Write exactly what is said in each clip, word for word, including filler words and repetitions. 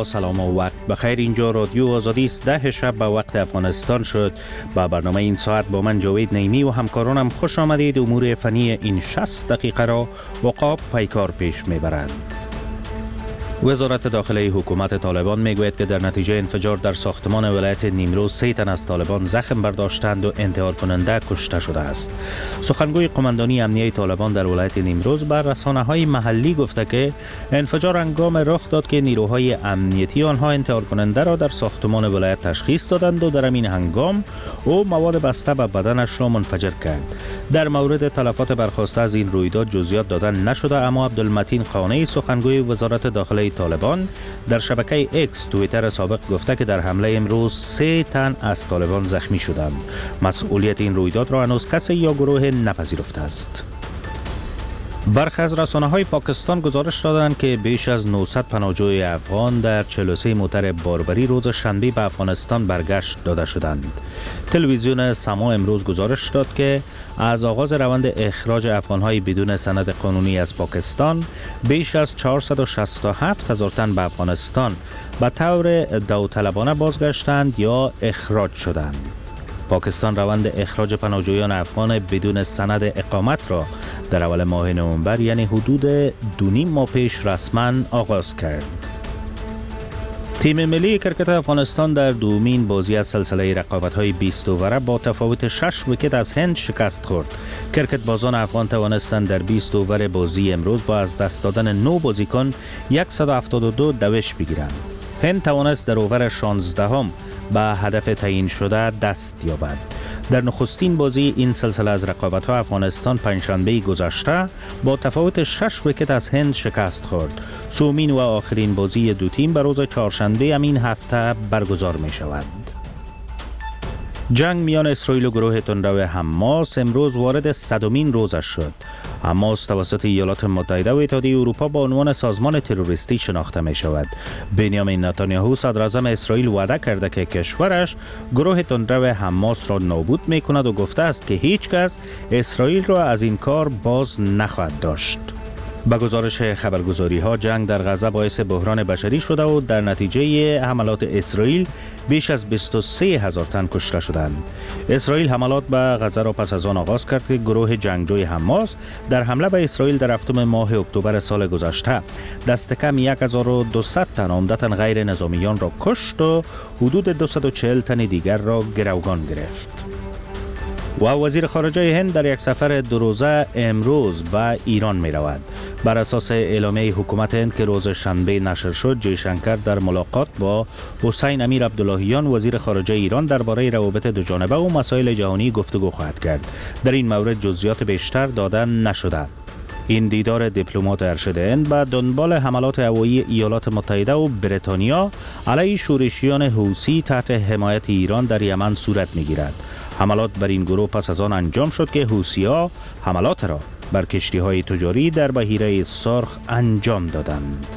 سلام و وقت بخیر. اینجا رادیو آزادی است. ده شب به وقت افغانستان شد. با برنامه این ساعت با من جاوید نیمی و همکارانم خوش آمدید. امور فنی این شصت دقیقه را وقاب پیکار پیش میبرد. وزارت داخلی حکومت طالبان میگوید که در نتیجه انفجار در ساختمان ولایت نیمروز سه تن از طالبان زخم برداشتند و انتحار کننده کشته شده است. سخنگوی قماندانی امنیه طالبان در ولایت نیمروز بر رسانه‌های محلی گفته که انفجار هنگام رخ داد که نیروهای امنیتی آنها انتحار کننده را در ساختمان ولایت تشخیص دادند و در این هنگام او مواد بسته به بدنش را منفجر کرد. در مورد تلفات برخاسته از این رویداد جزئیات دادن نشده، اما عبدالمتین خانه‌ای سخنگوی وزارت داخلی طالبان در شبکه اکس توییتر سابق گفته که در حمله امروز سه تن از طالبان زخمی شدند. مسئولیت این رویداد را هنوز کسی یا گروه نپذیرفته است. برخی از رسانه‌های پاکستان گزارش دادند که بیش از نهصد پناهجوی افغان در چهل و سه موتر باربری روز شنبه به افغانستان برگشت داده شدند. تلویزیون سما امروز گزارش داد که از آغاز روند اخراج افغان‌های بدون سند قانونی از پاکستان بیش از چهارصد و شصت و هفت هزار تن به افغانستان به طور داوطلبانه بازگشتند یا اخراج شدند. پاکستان روند اخراج پناهجویان افغان بدون سند اقامت را در اول ماه نوامبر، یعنی حدود دو نیم ماه پیش رسما آغاز کرد. تیم ملی کرکت افغانستان در دومین بازی از سلسله رقابت‌های بیست اووره با تفاوت شش ویکت از هند شکست خورد. کرکت بازان افغان توانستند در بیست اوور بازی امروز با از دست دادن نه بازیکن صد و هفتاد و دو دوش بگیرند. هند توانست در اوور شانزدهم به هدف تعیین شده دست یابد. در نخستین بازی این سلسله از رقابت‌ها افغانستان پنجشنبه گذشته با تفاوت شش ویکت از هند شکست خورد. سومین و آخرین بازی دو تیم به روز چهارشنبه همین هفته برگزار می شود. جنگ میان اسرائیل و گروه تندرو حماس امروز وارد صدمین روزش شد. حماس توسط ایالات متحده و اتحادیه اروپا با عنوان سازمان تروریستی شناخته می شود. بنیامین نتانیاهو صدر اعظم اسرائیل وعده کرده که کشورش گروه تندرو حماس را نابود می کند و گفته است که هیچ کس اسرائیل را از این کار باز نخواهد داشت. با گزارش خبرگزاری ها جنگ در غزه باعث بحران بشری شده و در نتیجه حملات اسرائیل بیش از بیست و سه هزار تن کشته شدند. اسرائیل حملات به غزه را پس از آن آغاز کرد که گروه جنگجوی حماس در حمله به اسرائیل در هفتم ماه اکتبر سال گذشته دست کم هزار و دویست تن عمدتاً غیر نظامیان را کشت و حدود دویست و چهل تن دیگر را گروگان گرفت. و وزیر خارجه هند در یک سفر دو روزه امروز به ایران می رود. بر اساس اعلامیه حکومت هند که روز شنبه نشر شد، جیشنکر در ملاقات با حسین امیر عبداللهیان وزیر خارجه ایران درباره روابط دو جانبه و مسائل جهانی گفتگو خواهد کرد. در این مورد جزئیات بیشتر داده نشده. این دیدار دیپلمات ارشد هند به دنبال حملات هوایی ایالات متحده و بریتانیا علیه شورشیان حوثی تحت حمایت ایران در یمن صورت می‌گیرد. حملات بر این گروه پس از آن انجام شد که حوثی‌ها حملات را بر کشتی‌های تجاری در بحیره سرخ انجام دادند.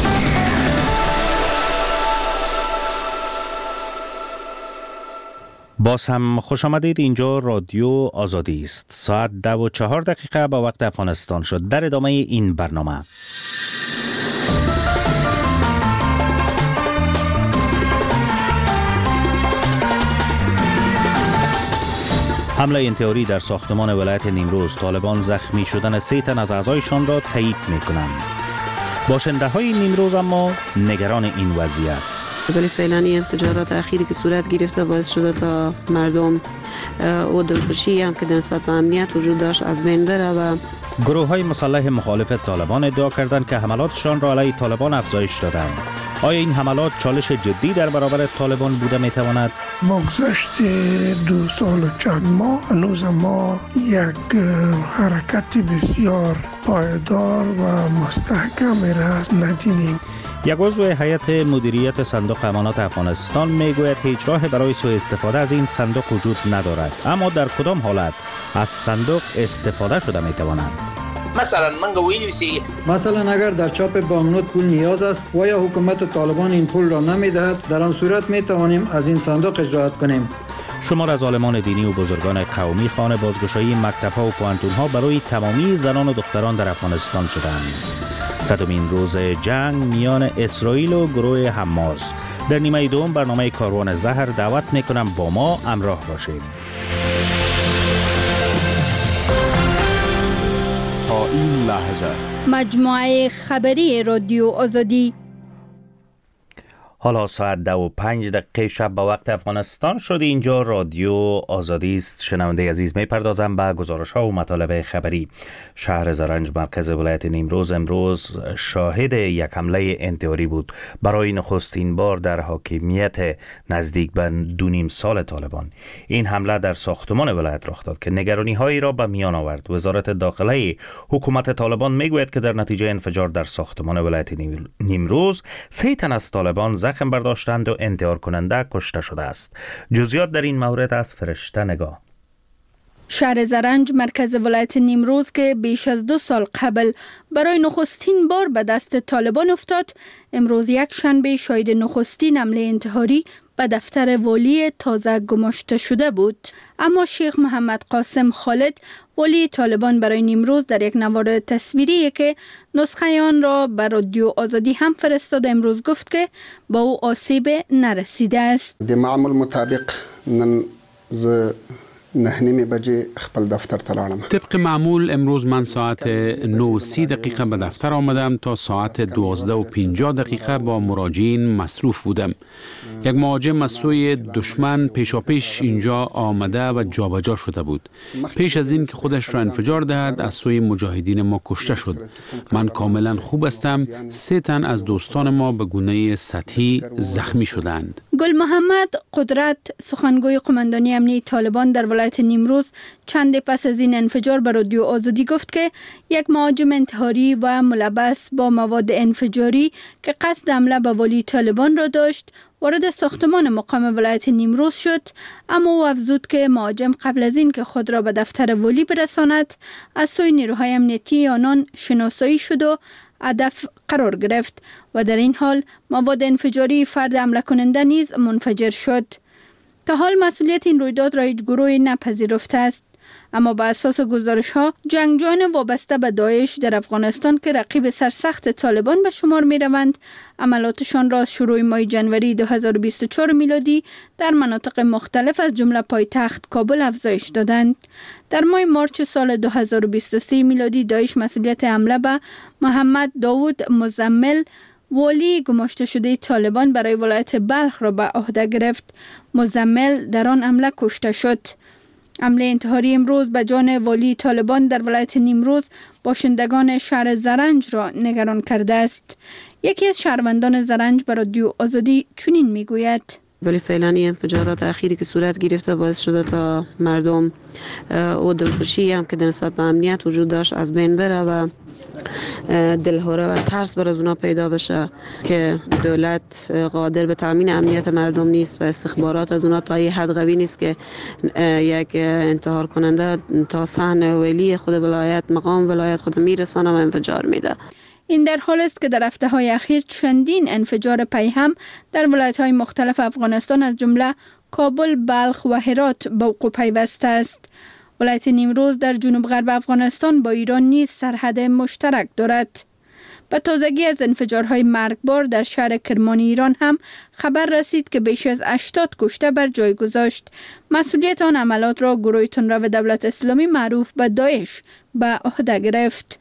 باز هم خوش آمدید. اینجا رادیو آزادی است. ساعت ده و چهار دقیقه با وقت افغانستان شد. در ادامه این برنامه حمله انتحاری در ساختمان ولایت نیمروز، طالبان زخمی شدن سه تن از اعضایشان را تایید می‌کنند. باشنده های نیمروز اما نگران این وضعیت. ولی فعلا این انفجارات اخیری که صورت گرفته باعث شده تا مردم و دلخوشی هم که در نسبت به امنیت وجود داشت از بین بره. و گروه های مسلح مخالف طالبان ادعا کردند که حملاتشان را علیه طالبان افزایش دادند. آیا این حملات چالش جدی در برابر طالبان بوده میتواند؟ بگذشت دو سال و چند ماه هنوز ما یک حرکت بسیار پایدار و مستحکم را ندیدیم. یک عضو هیئت مدیریت صندوق امانات افغانستان میگوید هیچ راه برای سوء استفاده از این صندوق وجود ندارد، اما در کدام حالت از صندوق استفاده شده میتواند؟ مثلا من گویی سی مثلا اگر در چاپ بانکنوت پول نیاز است و یا حکومت طالبان این پول را نمیدهد، در آن صورت میتوانیم از این صندوق اجرا کنیم. شمار از عالمان دینی و بزرگان قومی خانه بازگشایی مکتب‌ها و پوهنتون‌ها برای تمامی زنان و دختران در افغانستان شدند. صدمین روز جنگ میان اسرائیل و گروه حماس. در نیمه دوم برنامه کاروان زهر دعوت میکنم با ما همراه باشید. تا این لحظه مجموعه خبری رادیو آزادی. حالا ساعت دو و پنج دقیقه شب به وقت افغانستان شد. اینجا رادیو آزادی است. شنونده عزیز میپردازم به گزارش ها و مطالب خبری. شهر زرنج مرکز ولایت نیمروز امروز شاهد یک حمله انتحاری بود برای نخستین بار در حاکمیت نزدیک به دو نیم سال طالبان. این حمله در ساختمان ولایت رخ داد که نگرانی هایی را به میان آورد. وزارت داخله حکومت طالبان میگوید که در نتیجه انفجار در ساختمان ولایت نیمروز سه تن از طالبان زخم برداشتند و انتحار کننده کشته شده است. جزئیات در این مورد از فرشته نگاه. شهر زرنج مرکز ولایت نیمروز که بیش از دو سال قبل برای نخستین بار به دست طالبان افتاد، امروز یک شنبه شاهد نخستین حمله انتحاری به دفتر والی تازه گماشته شده بود. اما شیخ محمد قاسم خالد، والی طالبان برای نیمروز، در یک نوار تصویری که نسخه آن را به رادیو آزادی هم فرستاد امروز گفت که با او آسیب نرسیده است. د معمول مطابق نن ز نه نیمه بجه خپل دفتر تلاړم. طبق معمول امروز من ساعت نه و سی دقیقه به دفتر آمدم تا ساعت دوازده و پنجاه دقیقه با مراجعین مصروف بودم. یک مهاجم از سوی دشمن پیشاپیش اینجا آمده و جابجا شده بود. پیش از این که خودش را انفجار دهد از سوی مجاهدین ما کشته شد. من کاملا خوب هستم. سه تن از دوستان ما به گونه سطحی زخمی شدند. گل محمد قدرت، سخنگوی قماندانی امنیتی طالبان در ولایت نیمروز، چند پس از این انفجار به رادیو آزادی گفت که یک مهاجم انتحاری و ملبس با مواد انفجاری که قصد حمله به والی طالبان را داشت وارد ساختمان مقام ولایت نیمروز شد، اما او افزود که مهاجم قبل از این که خود را به دفتر والی برساند از سوی نیروهای امنیتی آنان شناسایی شد و هدف قرار گرفت و در این حال مواد انفجاری فرد حمله کننده نیز منفجر شد. تا حال مسئولیت این رویداد را هیچ گروهی نپذیرفته است، اما با اساس گزارش ها جنگجویان وابسته به داعش در افغانستان که رقیب سرسخت طالبان به شمار می روند، عملاتشان را از شروع ماه جنوری دو هزار و بیست و چهار میلادی در مناطق مختلف از جمله پایتخت کابل افزایش دادند. در ماه مارچ سال دو هزار و بیست و سه میلادی داعش مسئولیت حمله به محمد داوود مزمل، والی گماشته شده طالبان برای ولایت بلخ را به عهده گرفت. مزمل در آن حمله کشته شد. حمله انتحاری امروز به جان والی طالبان در ولایت نیمروز باشندگان شهر زرنج را نگران کرده است. یکی از شهروندان زرنج به رادیو آزادی چنین میگوید: ولی فعلا این انفجارات اخیری که صورت گرفته باعث شده تا مردم او دلخوشی هم که در نسبت به امنیت وجود داشت از بین بره و دلهوره و ترس بر از اونا پیدا بشه که دولت قادر به تامین امنیت مردم نیست و استخبارات از اونا تا یه حد قوی نیست که یک انتحار کننده تا صحن ولی خود ولایت، مقام ولایت خود میرسانه و انفجار میده. این در حال است که در هفته‌های اخیر چندین انفجار پیهم در ولایت‌های مختلف افغانستان از جمله کابل، بلخ و هرات به وقوع پیوسته است. ولایت نیمروز در جنوب غرب افغانستان با ایران نیز سرحد مشترک دارد. به تازگی از انفجارهای مرگبار در شهر کرمان ایران هم خبر رسید که بیش از هشتاد کشته بر جای گذاشت. مسئولیت آن عملات را گروه تندرو دولت اسلامی معروف به داعش به عهده گرفت.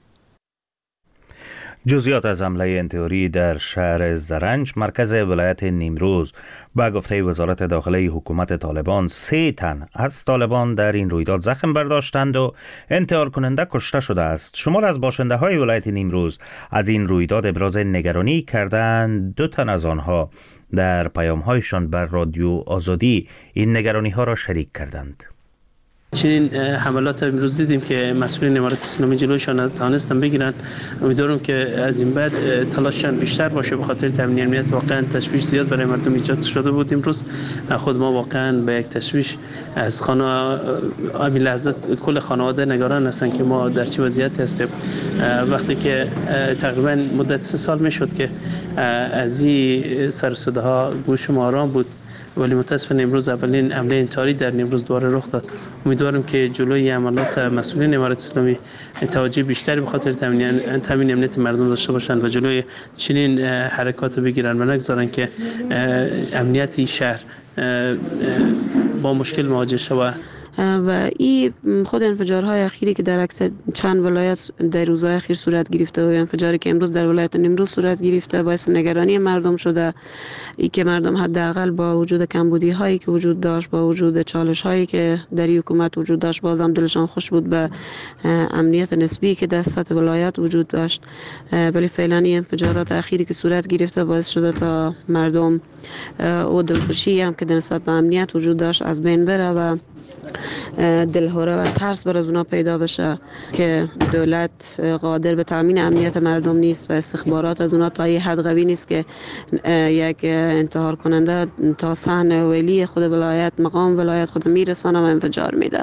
جزئیات از حمله انتحاری در شهر زرنج مرکز ولایت نیمروز. با گفته وزارت داخله حکومت طالبان سه تن از طالبان در این رویداد زخم برداشتند و انتحار کننده کشته شده است. شمار از باشنده های ولایت نیمروز از این رویداد ابراز نگرانی کردند. دو تن از آنها در پیام هایشان بر رادیو آزادی این نگرانی ها را شریک کردند. چنین حملات امروز دیدیم که مسئولین امارات اسلامی جلوشان تانستن بگیرن. امیدوارم که از این بعد تلاششان بیشتر باشه به خاطر تامین امنیت. واقعا تشویش زیاد برای مردم ایجاد شده بود. امروز خود ما واقعا به یک تشویش از خانه همین لحظه کل خانواده نگران هستن که ما در چه وضعیتی هستیم. وقتی که تقریبا مدت سه سال میشد که از این سر و صداها گوش ما آرام بود ولی متاسفانه امروز اولین حمله انتحاری در نیمروز دوباره رخ داد. امیدوارم که جلوی حملات مسئولین امارت اسلامی توجه بیشتری به خاطر تامین تامین امنیت مردم داشته باشند و جلوی چنین حرکات بگیرن و نگذارن که امنیت شهر با مشکل مواجه شود. و این خود انفجارهای اخیری که در اکثر چند ولایت در روزهای اخیر صورت گرفته و انفجاری که امروز در ولایت نیمروز صورت گرفته باعث نگرانی مردم شده. ای که مردم حداقل با وجود کمبودی هایی که وجود داشت، با وجود چالش هایی که در حکومت وجود داشت، بازم دلشان خوش بود به امنیت نسبی که در سطح ولایت وجود داشت. ولی فعلا این انفجارات اخیری که صورت گرفته باعث شده تا مردم و دلخوشی هم که در نسبت به امنیت وجود داشت از بین بره و دلهوره و ترس بر از اونا پیدا بشه که دولت قادر به تامین امنیت مردم نیست و استخبارات از اونا تا یه حد قوی نیست که یک انتحار کننده تا صحن ولی خود ولایت مقام ولایت خود میرسانه و انفجار میده.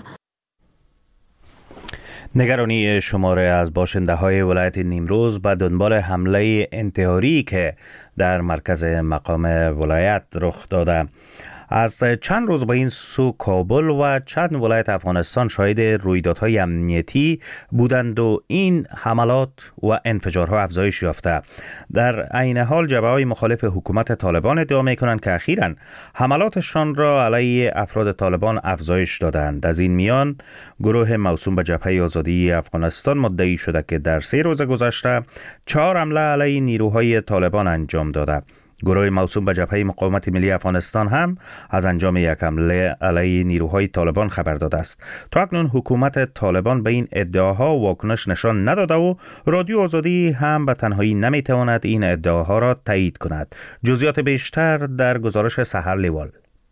نگرانی شماره از باشنده های ولایت نیمروز به دنبال حمله انتحاری که در مرکز مقام ولایت رخ داده. از چند روز با این سو کابل و چند ولایت افغانستان شاهد رویدادهای امنیتی بودند و این حملات و انفجارها افزایش یافته. در عین حال جبهه‌های مخالف حکومت طالبان ادعا می‌کنند که اخیراً حملاتشان را علیه افراد طالبان افزایش دادند. از این میان گروه موسوم به جبهه آزادی افغانستان مدعی شده که در سه روز گذشته چهار حمله علیه نیروهای طالبان انجام داده. گروه موسوم به جبهه مقاومت ملی افغانستان هم از انجام یک حمله علیه نیروهای طالبان خبر داده است. تا اکنون حکومت طالبان به این ادعاها واکنش نشان نداده و رادیو آزادی هم به تنهایی نمیتواند این ادعاها را تایید کند. جزئیات بیشتر در گزارش سحر لیوال.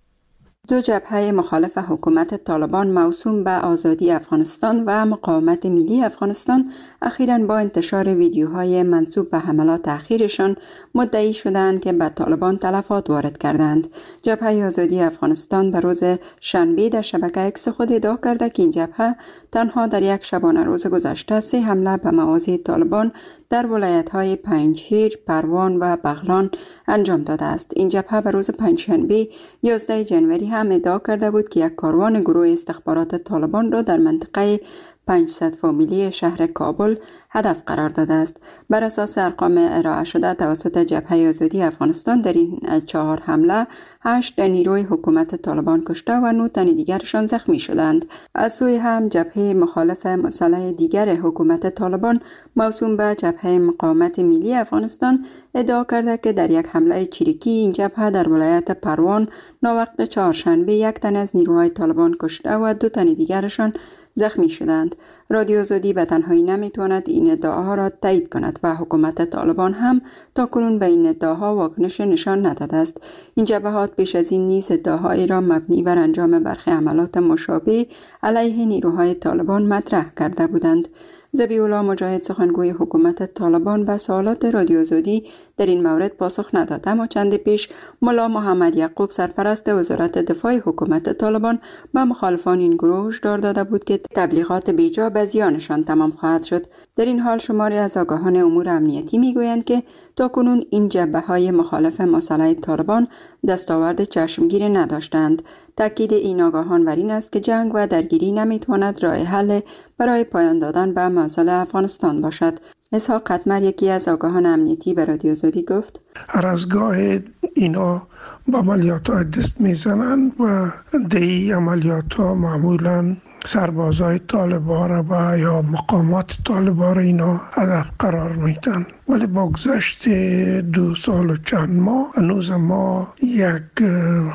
دو جبهه مخالف حکومت طالبان موسوم به آزادی افغانستان و مقاومت ملی افغانستان اخیراً با انتشار ویدیوهای منسوب به حملات اخیرشان مدعی شدند که به طالبان تلفات وارد کردند. جبهه آزادی افغانستان به روز شنبه در شبکه اکس خود ادعا کرده که این جبهه تنها در یک شبانه روز گذشته سه حمله به مواضع طالبان در ولایت‌های پنجشیر، پروان و بغلان انجام داده است. این جبهه به روز پنجشنبه یازده ژانویه هم ادعا کرده بود که یک کاروان گروه استخبارات طالبان را در منطقه پنجصد فامیلی شهر کابل هدف قرار داده است. بر اساس ارقام ارائه شده توسط جبهه آزادی افغانستان در این چهار حمله هشت نیروی حکومت طالبان کشته و نه تن دیگرشان زخمی شدند. از سوی هم جبهه مخالف مسلح دیگر حکومت طالبان موسوم به جبهه مقاومت ملی افغانستان ادعا کرده که در یک حمله چریکی این جبهه در ولایت پروان ناوقت چهارشنبه یک تن از نیروهای طالبان کشته و دو تن دیگرشان زخمی شدند. رادیو آزادی به تنهایی نمیتواند این ادعاها را تایید کند و حکومت طالبان هم تا کنون به این ادعاها واکنش نشان نداده است. این جبهات پیش از این نیز ادعاهایی را مبنی بر انجام برخی حملات مشابه علیه نیروهای طالبان مطرح کرده بودند. ذبیح الله مجاهد سخنگوی حکومت طالبان به سوالات رادیو آزادی در این مورد پاسخ نداد، اما چند پیش ملا محمد یعقوب سرپرست وزارت دفاع حکومت طالبان به مخالفان این گروه هشدار داده بود که تبلیغات بیجا به زیانشان تمام خواهد شد. در این حال شماری از آگاهان امور امنیتی میگویند که تاکنون این جبهه‌های مخالف مسلح طالبان دستاورد چشمگیری نداشتند. تاکید این آگاهان بر این است که جنگ و درگیری نمیتواند راه حل برای پایان دادن به مسئله افغانستان باشد. اسحاق قطمر یکی از آگاهان امنیتی به رادیو آزادی گفت: هر از گاه اینا با عملیات ها دست میزنند و دی عملیات ها معمولا سربازای طالبان را و یا مقامات طالبان را اینا هدف قرار میدن. ولی با گذشت دو سال و چند ماه هنوز ما یک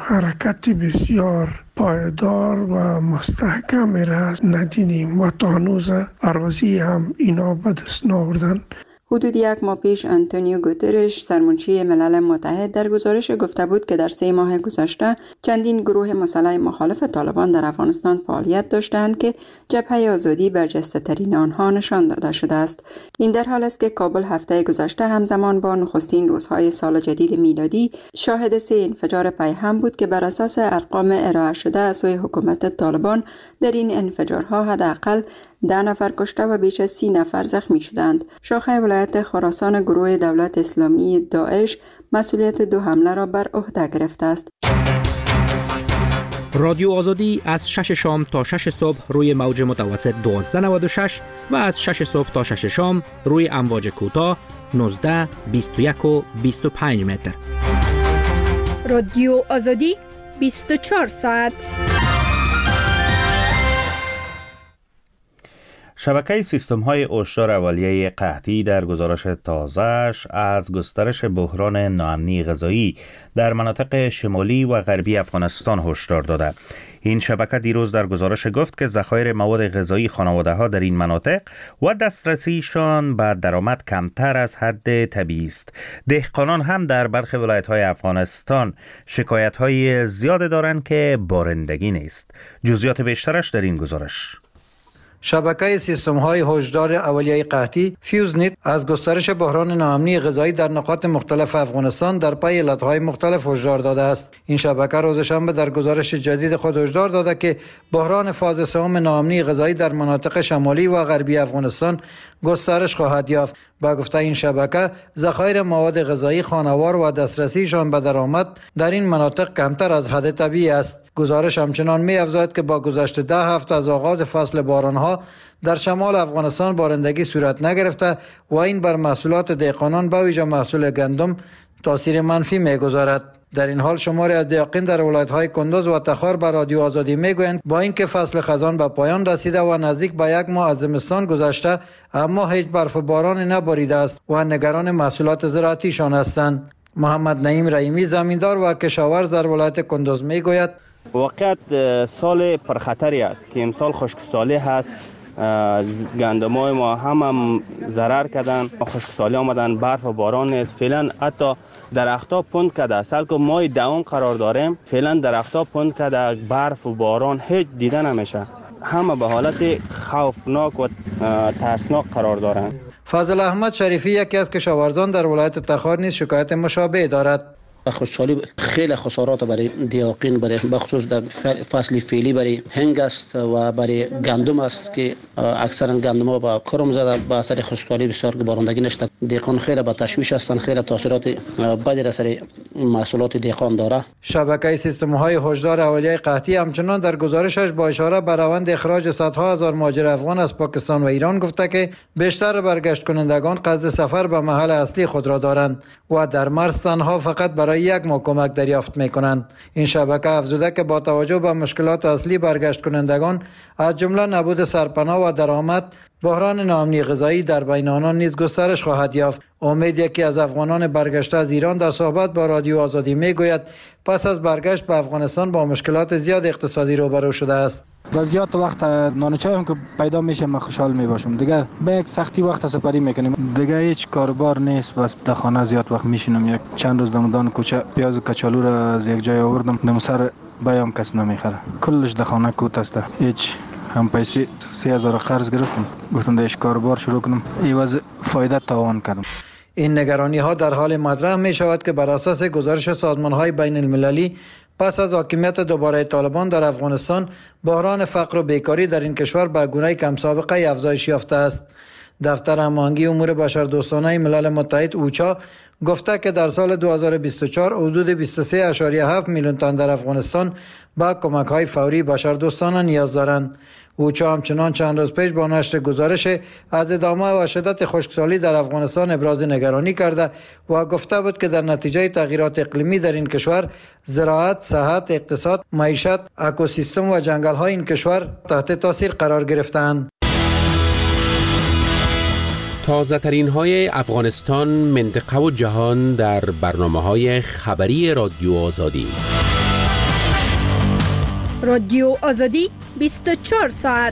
حرکت بسیار پایدار و مستحکم را ندیدیم و تا هنوز اراضی هم اینا به دست ناوردن. حدود یک ماه پیش آنتونیو گوترش سرمنشی ملل متحد در گزارش گفته بود که در سه ماه گذشته چندین گروه مسلح مخالف طالبان در افغانستان فعالیت داشتند که جبهه آزادی برجسته ترین آنها نشان داده شده است. این در حال است که کابل هفته گذشته همزمان با نخستین روزهای سال جدید میلادی شاهد سه انفجار پیهم بود که بر اساس ارقام ارائه شده از سوی حکومت طالبان در این انفجارها حداقل ده نفر کشته و بیش از سی نفر زخمی شدند. شاخه ولایت خراسان گروه دولت اسلامی داعش مسئولیت دو حمله را بر عهده گرفته است. رادیو آزادی از شش شام تا شش صبح روی موج متوسط دوازده نود و شش و از شش صبح تا شش شام روی امواج کوتاه نوزده بیست و یک و بیست و پنج متر. رادیو آزادی بیست و چهار ساعت. شبکه سیستم‌های هشدار اولیه قحطی در گزارش تازه‌اش از گسترش بحران ناامنی غذایی در مناطق شمالی و غربی افغانستان هشدار داده. این شبکه دیروز در گزارش گفت که ذخایر مواد غذایی خانواده‌ها در این مناطق و دسترسیشان به درآمد کمتر از حد طبیعی است. دهقانان هم در برخی ولایت‌های افغانستان شکایت‌های زیاد دارند که بارندگی نیست. جزئیات بیشترش در این گزارش. شبکه سیستم‌های هشدار اولیه قحطی فیوزنت از گسترش بحران ناامنی غذایی در نقاط مختلف افغانستان در پی علت‌های مختلف هشدار داده است. این شبکه روز شنبه در گزارش جدید خود هشدار داده که بحران فاز سوم ناامنی غذایی در مناطق شمالی و غربی افغانستان گسترش خواهد یافت. با گفته این شبکه، ذخایر مواد غذایی خانوار و دسترسیشان به درآمد در این مناطق کمتر از حد طبیعی است. گزارش همچنان می افزاید که با گذشت ده هفته از آغاز فصل بارانها در شمال افغانستان بارندگی صورت نگرفته و این بر محصولات دهقانان به ویژه محصول گندم تاثیر منفی می‌گذارد. در این حال شماری از دهقان در ولایت‌های کندوز و تخار به رادیو آزادی میگویند با اینکه فصل خزان به پایان رسیده و نزدیک به یک ماه از زمستان گذشته، اما هیچ برف و بارانی نباریده است و نگران محصولات زراعتیشان هستند. محمد نعیم رحیمی زمیندار و کشاورز در ولایت کندوز میگوید واقعیت سال پرخطری است که امسال خشکسالی هست. گندمای ما هم, هم ضرر کردن، خشکسالی آمدن، برف و باران نیست. فعلا حتی درختها پوند کرده، سال که مای دوم قرار داریم فعلا درختها پوند کرده، برف و باران هیچ دیده نمیشه. همه به حالت خوفناک و ترسناک قرار دارند. فضل احمد شریفی یکی از کشاورزان در ولایت تخار نیز شکایت مشابه دارد. خشکسالی خیلی خسارات برای دیاقین، برای بخصوص در فصل فعلی برای هنگ است و برای گندم است که اکثرا گندم ها با کرم زده به اثر خشکسالی بسیار بارندگی نشده. دیقان خیلی با تشویش هستند، خیلی تاثیرات بدی در سر محصولات دیقان داره. شبکه سیستم های هشدار اولیه قحطی همچنان در گزارشش با اشاره به روند اخراج صدها هزار مهاجر افغان از پاکستان و ایران گفته که بیشتر برگشت کنندگان قصد سفر به محل اصلی خود را دارند و در مرز تنها فقط برای یک ماه کمک دریافت می‌کنند. این شبکه افزوده که با توجه به مشکلات اصلی برگشت کنندگان از جمله نبود سرپناه و درآمد، بحران ناامنی غذایی در بین آنان نیز گسترش خواهد یافت. امید یکی از افغانان برگشته از ایران در صحبت با رادیو آزادی میگوید پس از برگشت به افغانستان با مشکلات زیاد اقتصادی روبرو شده است. و زیاد وقت نان چای هم که پیدا میشه من خوشحال میباشم. دیگه به یک سختی وقت سپری میکنیم، دیگه هیچ کاربار نیست، بس در خانه زیاد وقت میشینم. یک چند روز دمدان کوچه پیاز و کچالو را از یک جای آوردم، دمسر بیام کس نمیخره، کلش در خانه کوت است. هیچ هم پیسی سه هزار قرض گرفتم، گفتم دیش کاربار شروع کنم، ایواز فایده تاوان کردم. این نگرانی ها در حال مطرح می شود که بر اساس گزارش سازمان های بین المللی پس از حاکمیت دوباره طالبان در افغانستان، بحران فقر و بیکاری در این کشور به گونه کم سابقه افزایش یافته است. دفتر هماهنگی امور بشردوستانه ملل متحد اوچا گفته که در سال دو هزار و بیست و چهار حدود بیست و سه و هفت میلیون تن در افغانستان با کمک های فوری بشردوستانه نیاز دارند. اوچا همچنان چند روز پیش با نشر گزارش از ادامه و شدت خشکسالی در افغانستان ابراز نگرانی کرده و گفته بود که در نتیجه تغییرات اقلیمی در این کشور زراعت، صحت، اقتصاد، معیشت، اکوسیستم و جنگل های این کشور تحت تاثیر قرار گرفتند. تازه ترین های افغانستان، منطقه و جهان در برنامه های خبری رادیو آزادی. رادیو آزادی بیست و چهار ساعت.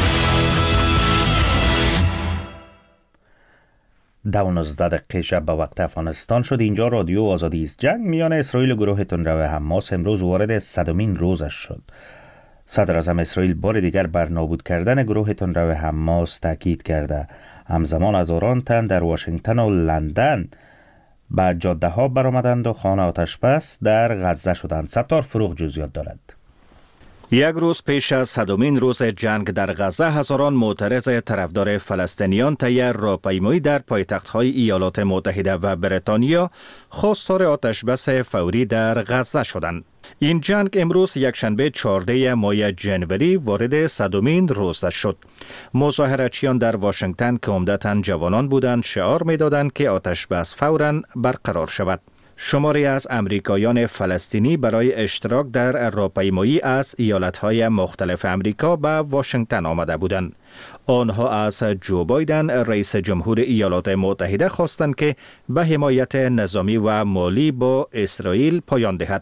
ده و نوزده دقیقه شب به وقت افغانستان شد. اینجا رادیو آزادی است. جنگ میان اسرائیل و گروه تندرو حماس امروز وارد صدمین روزش شد. صدر اعظم اسرائیل بار دیگر بر نابود کردن گروه تندرو حماس تاکید کرده. همزمان هزاران تن در واشنگتن و لندن به جاده ها برآمدند و خانه آتش بس در غزه شدند. ستار فروغ جزئیات دارد. یک روز پیش از صدمین روز جنگ در غزه، هزاران معترض طرفدار فلسطینیان طی راهپیمایی در پایتخت‌های ایالات متحده و بریتانیا خواستار آتشبس فوری در غزه شدند. این جنگ امروز یکشنبه چهاردهم ماه جنوری وارد صدمین روز شد. مظاهرچیان در واشنگتن که عمدتاً جوانان بودند شعار می‌دادند که آتشبس فوراً برقرار شود. شماری از امریکایان فلسطینی برای اشتراک در راهپیمایی از ایالت‌های مختلف امریکا به واشنگتن آمده بودند. آنها از جو بایدن رئیس جمهور ایالات متحده خواستند که به حمایت نظامی و مالی با اسرائیل پایان دهد.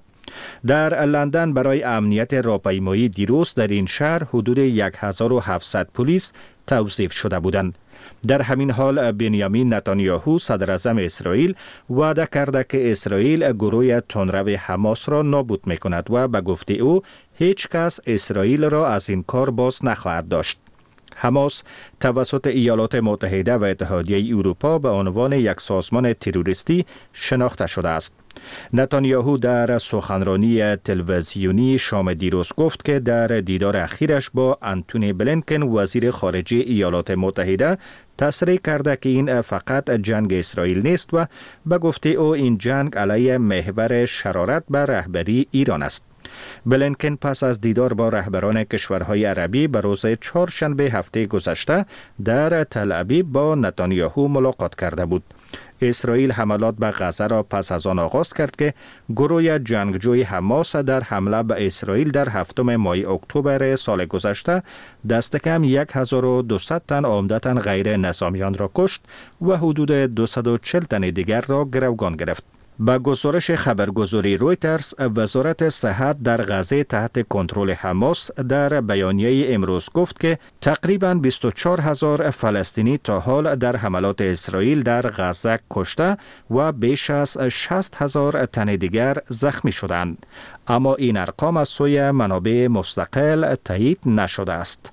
در لندن برای امنیت راهپیمایی دیروز در این شهر حدود هزار و هفتصد پلیس توظیف شده بودند. در همین حال بنیامین نتانیاهو صدر اعظم اسرائیل وعده کرده که اسرائیل گروه تندرو حماس را نابود می‌کند و به گفته او هیچ کس اسرائیل را از این کار باز نخواهد داشت. حماس توسط ایالات متحده و اتحادیه اروپا به عنوان یک سازمان تروریستی شناخته شده است. نتانیاهو در سخنرانی تلویزیونی شام دیروز گفت که در دیدار اخیرش با انتونی بلینکن وزیر خارجه ایالات متحده تصریح کرده که این فقط جنگ اسرائیل نیست و به گفته او این جنگ علیه محور شرارت به رهبری ایران است. بلینکن پس از دیدار با رهبران کشورهای عربی به روز چهارشنبه هفته گذشته در تل ابیب با نتانیاهو ملاقات کرده بود. اسرائیل حملات به غزه را پس از آن آغاز کرد که گروه جنگجوی حماس در حمله به اسرائیل در هفتم ماه اکتبر سال گذشته دست کم هزار و دویست تن عمدتاً غیر نظامیان را کشت و حدود دویست و چهل تن دیگر را گروگان گرفت. با گزارش خبرگزاری رویترز، وزارت صحت در غزه تحت کنترل حماس در بیانیه امروز گفت که تقریباً بیست و چهار هزار فلسطینی تا حال در حملات اسرائیل در غزه کشته و بیش از شصت هزار تن دیگر زخمی شدند. اما این ارقام از سوی منابع مستقل تایید نشده است.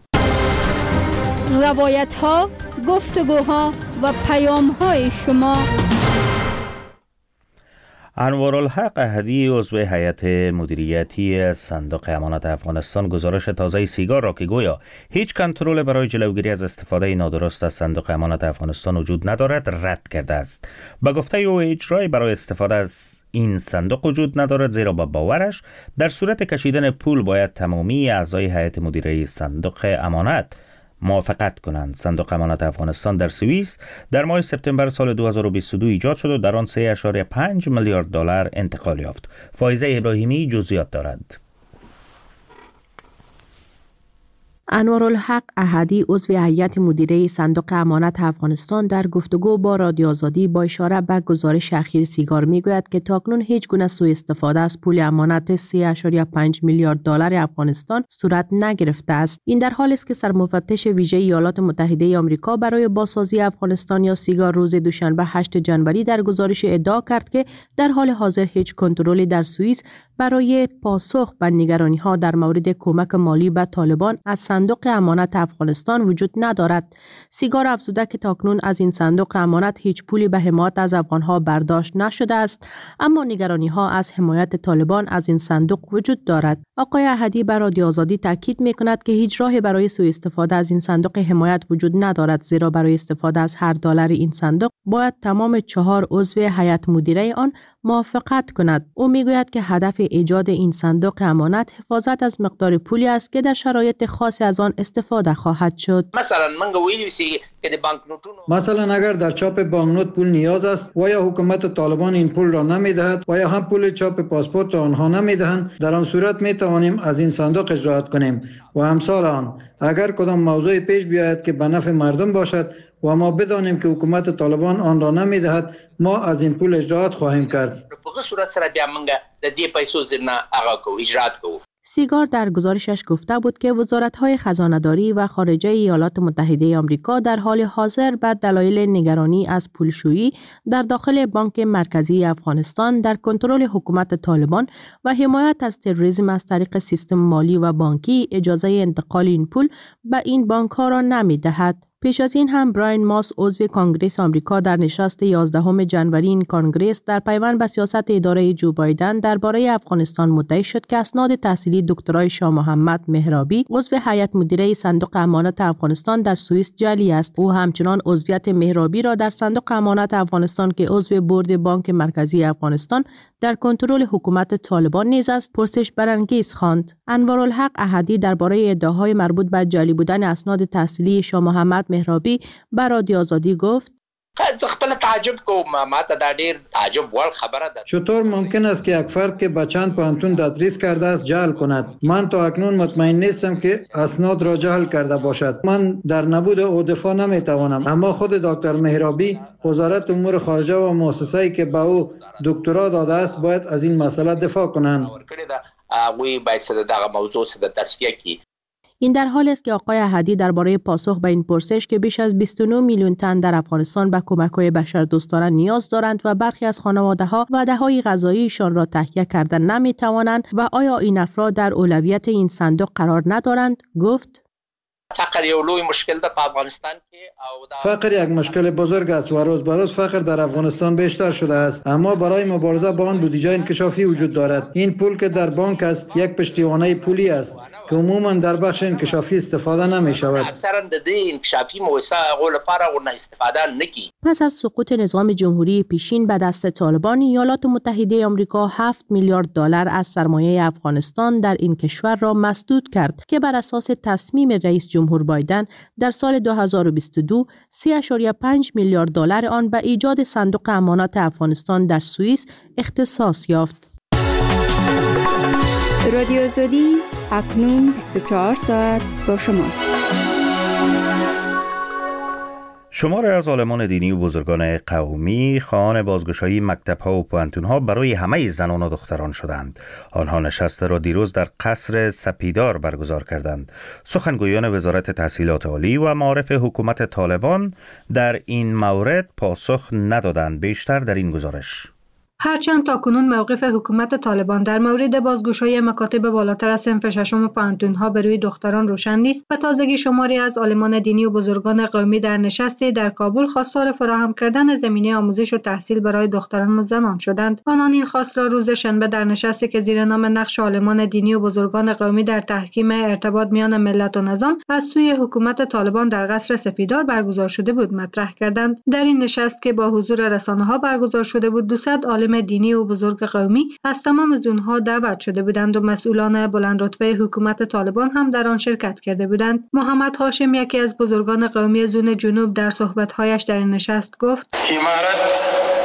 روایت ها، گفتگوها و پیام های شما. انوارالحق احدی عضو هیئت مدیریتی صندوق امانات افغانستان گزارش تازه سیگار را که گویا هیچ کنترل برای جلوگیری از استفاده نادرست از صندوق امانات افغانستان وجود ندارد رد کرده است. به گفته او هیچ راهی برای استفاده از این صندوق وجود ندارد، زیرا با باورش در صورت کشیدن پول باید تمامی اعضای هیئت مدیره صندوق امانات موافقت کنند. صندوق امانات افغانستان در سوئیس در ماه سپتامبر سال دو هزار و بیست و دو ایجاد شد و در آن سه ممیز پنج میلیارد دلار انتقال یافت. فائزه ابراهیمی جزئیات دارد. انوارالحق احدی عضو هیئت مدیره صندوق امانات افغانستان در گفتگو با رادیو آزادی با اشاره به گزارش اخیر سیگار میگوید که تاکنون هیچ گونه سوء استفاده از پول امانت سه ممیز پنج میلیارد دلار افغانستان صورت نگرفته است. این در حالی است که سرمفتش ویژه ایالات متحده آمریکا برای بازسازی افغانستان یا سیگار روز دوشنبه هشتم جنوری در گزارش ادعا کرد که در حال حاضر هیچ کنترلی در سوئیس برای پاسخ به نگرانی‌ها در مورد کمک مالی به طالبان از صندوق امانت افغانستان وجود ندارد. سیگار افزوده که تاکنون از این صندوق امانت هیچ پولی به حمایت از افغانها برداشت نشده است، اما نگرانی‌ها از حمایت طالبان از این صندوق وجود دارد. آقای احدی بر رادیو آزادی تاکید می‌کند که هیچ راهی برای سوء استفاده از این صندوق حمایت وجود ندارد، زیرا برای استفاده از هر دلار این صندوق باید تمام چهار عضو هیئت مدیره آن موافقت کند. او میگوید که هدف ایجاد این صندوق امانت حفاظت از مقدار پولی است که در شرایط خاصی از آن استفاده خواهد شد. مثلا منگه ویلی سی که بانکنوتونو مثلا اگر در چاپ بانکنوت پول نیاز است و یا حکومت طالبان این پول را نمیدهد و یا هم پول چاپ پاسپورت آنها نمیدهند، در آن صورت می توانیم از این صندوق اجرات کنیم و امثال آن. اگر کدام موضوع پیش بیاید که به نفع مردم باشد و ما بدانیم که حکومت طالبان آن را نمیدهد، ما از این پول اجرات خواهیم کرد. په صورت سره بیا موږ د دې پیسو زیرنا هغه کو اجرات کوو. سیگار در گزارشش گفته بود که وزارت‌های خزانه‌داری و خارجه ایالات متحده آمریکا در حال حاضر به دلایل نگرانی از پولشویی در داخل بانک مرکزی افغانستان در کنترل حکومت طالبان و حمایت از تروریسم از طریق سیستم مالی و بانکی اجازه انتقال این پول به این بانک‌ها را نمی‌دهد. پیش از این هم براین ماس عضو کانگرس آمریکا در نشست یازدهم جنوری این کانگرس در پیوند به سیاست اداره جو بایدن درباره افغانستان مدعی شد که اسناد تحصیلی دکترای شاه محمد مهرابی عضو هیئت مدیره صندوق امانات افغانستان در سوئیس جعلی است. او همچنان عضویت مهرابی را در صندوق امانات افغانستان که عضو بورد بانک مرکزی افغانستان در کنترل حکومت طالبان نیز است پرسش برانگیز خواند. انوارالحق احدی درباره ادعاهای مربوط به جعلی بودن اسناد تحصیلی شاه محمد مهرابی بر رادیو آزادی گفت: زه خپل تعجب کوم، ما ته دا ډیر تعجب وړ خبره ده. چطور ممکن است که یک فرد که به چند پوهنتون تدریس کرده است جعل کند؟ من تا اکنون مطمئن نیستم که اسناد را جعل کرده باشد. من در نبود او دفاع نمیتوانم، اما خود دکتر مهرابی، وزارت امور خارجه و مؤسسه‌ای که به او دکترا داده است باید از این مسئله دفاع کنند. هغوی باید دغه موضوع څخه تصفیه کړي. این در حال است که آقای احدی درباره پاسخ به این پرسش که بیش از بیست و نه میلیون تن در افغانستان به کمک‌های بشردوستانه نیاز دارند و برخی از خانواده‌ها وعده‌های غذاییشان را تهیه کردن نمی‌توانند و آیا این افراد در اولویت این صندوق قرار ندارند، گفت: فقر یو لوی مشکل ده په افغانستان کې او فقر یک مشکل بزرگ است و روز به روز فقر در افغانستان بیشتر شده است، اما برای مبارزه با آن بودجه انکشافی وجود دارد. این پول که در بانک است یک پشتیبانی پولی است که عموما در بخش انکشافی استفاده نمی شود. اکثرا د دې انکشافی موسسه غو لپاره ورنه استفاده نکي. پس از سقوط نظام جمهوری پیشین به دست طالبان، ایالات متحده آمریکا هفت میلیارد دلار از سرمایه افغانستان در این کشور را مسدود کرد که بر اساس تصمیم رئیس جمهور بایدن در سال دو هزار و بیست و دو سه ممیز پنج میلیارد دلار آن به ایجاد صندوق امانات افغانستان در سوئیس اختصاص یافت. رادیو آزادی اکنون بیست و چهار ساعت با شماست. شماری از عالمان دینی و بزرگان قومی خواهان بازگشایی مکتب‌ها و پوهنتون‌ها برای همه زنان و دختران شدند. آنها نشست را دیروز در قصر سپیدار برگزار کردند. سخنگویان وزارت تحصیلات عالی و معارف حکومت طالبان در این مورد پاسخ ندادند. بیشتر در این گزارش. هرچند تاکنون موقف حکومت طالبان در مورد بازگشایی مکاتب بالاتر از صنف ششم پوهنتون‌ها به روی دختران روشن نیست و تازگی شماری از عالمان دینی و بزرگان قومی در نشستی در کابل خواستار فراهم کردن زمینه آموزش و تحصیل برای دختران و زنان شدند. آنان این خواست را روز شنبه در نشستی که زیر نام نقش عالمان دینی و بزرگان قومی در تحکیم ارتباط میان ملت و نظام از سوی حکومت طالبان در قصر سپیدار برگزار شده بود مطرح کردند. در این نشست که با حضور رسانه‌ها برگزار شده بود، دویست عالم دینی و بزرگ قومی از تمام زونها دعوت شده بودند و مسئولان بلند رتبه حکومت طالبان هم در آن شرکت کرده بودند. محمد هاشم، یکی از بزرگان قومی زون جنوب، در صحبت‌هایش در این نشست گفت: امارت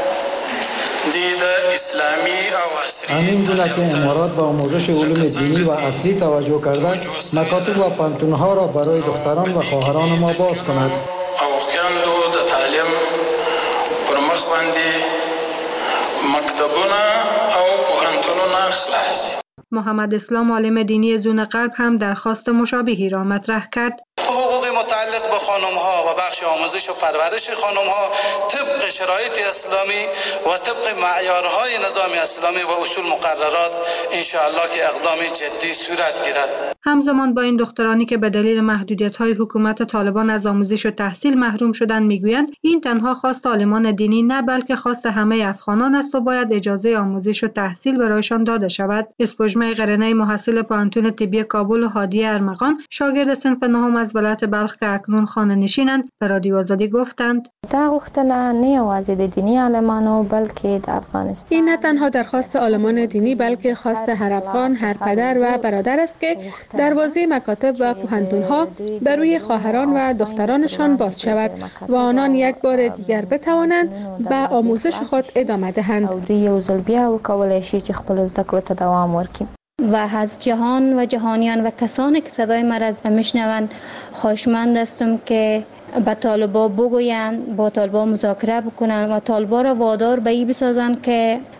دید اسلامی و عصری همین گونه که امارات با آموزش علوم دینی و اصلی توجه کرده، مکاتب و پوهنتون‌ها را برای دختران و خواهران ما باز کند. او خویندو د تعلیم پر مخ باندې مکتبونه او پوهنتونونه خلاص. محمد اسلام، عالم دینی زون غرب، هم درخواست مشابهی را مطرح کرد. حقوق متعلق به خانم‌ها و بخش آموزش و پرورش خانم‌ها طبق شرایط اسلامی و طبق معیارهای نظام اسلامی و اصول مقررات انشاءالله که اقدام جدی صورت گیرد. همزمان با این دخترانی که به دلیل محدودیت‌های حکومت طالبان از آموزش و تحصیل محروم شدند میگویند این تنها خواست عالمان دینی نه بلکه خواست همه افغانان است و باید اجازه آموزش و تحصیل برایشان داده شود. اسپوجمه قرنه، محصل پوهنتون طبی کابل، و هادی ارمغان، شاگرد صنف نهم از ولایت بلخ که اکنون خانه نشینند، به رادیو آزادی گفتند: دا غوښتنه نه یوازې د دینی عالمانو بلکې د افغانستان، این نه تنها درخواست عالمان دینی بلکه خواست هر افغان، هر پدر و برادر است که دروازه مکاتب و پوهنتون‌ها بر روی خواهران و دخترانشان باز شود و آنان یک بار دیگر بتوانند به آموزش خود ادامه دهند. او دوی یو ځل بیا وکولای شي چې خپل زده کړو ته دوام ورکړي. و از جهان و جهانیان و کسانی که صدای من را میشنوند خواهشمند هستم که با طالبا بگویند، با طالبا مذاکره بکنند و طالبا را وادار به این بسازند که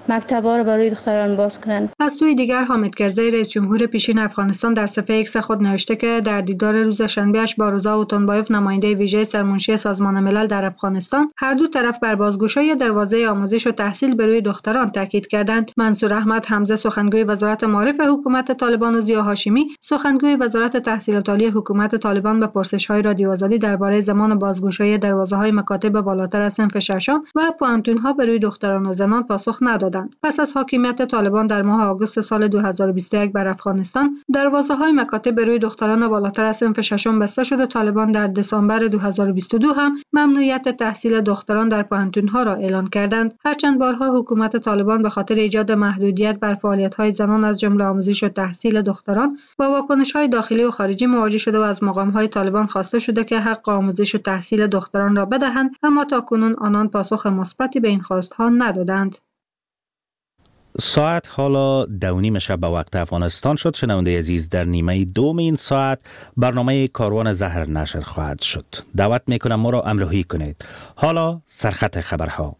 مکتب‌ها رو برای دختران باز کنن. از سوی دیگر حامد کرزی رئیس جمهور پیشین افغانستان در صفحه ایکس خود نوشته که در دیدار روز شنبه‌اش با روزا اوتونبایوف نماینده ویژه سرمنشی سازمان ملل در افغانستان هر دو طرف بر بازگشایی دروازه آموزش و تحصیل به روی دختران تاکید کردند. منصور احمد حمزه سخنگوی وزارت معارف حکومت طالبان و ضیا هاشمی سخنگوی وزارت تحصیلات عالی حکومت طالبان به پرسش‌های رادیو آزادی درباره زمان بازگشایی دروازه‌های مکاتب بالاتر از صنف ششم و پوانتون‌ها به روی دختران و زنان پاسخ ندادند. پس از حاکمیت طالبان در ماه آگوست سال دو هزار و بیست و یک بر افغانستان، دروازه‌های مکاتب به روی دختران بالاتر از صنف ششم بسته شد و طالبان در دسامبر دو هزار و بیست و دو هم ممنوعیت تحصیل دختران در پوانتون‌ها را اعلان کردند. هرچند بارها حکومت طالبان به خاطر ایجاد محدودیت بر فعالیت‌های زنان از جمله آموزش و تحصیل دختران با واکنش‌های داخلی و خارجی مواجه شده و از مقام‌های طالبان خواسته شده که حق آموزش و تحصیل دختران را بدهند، اما تاکنون آنان پاسخ مثبتی به این خواست‌ها ندادند. ساعت حالا دو نیم شب به وقت افغانستان شد. شنونده عزیز، در نیمه دوم این ساعت برنامه کاروان زهر نشر خواهد شد. دعوت میکنم ما را همراهی کنید. حالا سرخط خبرها.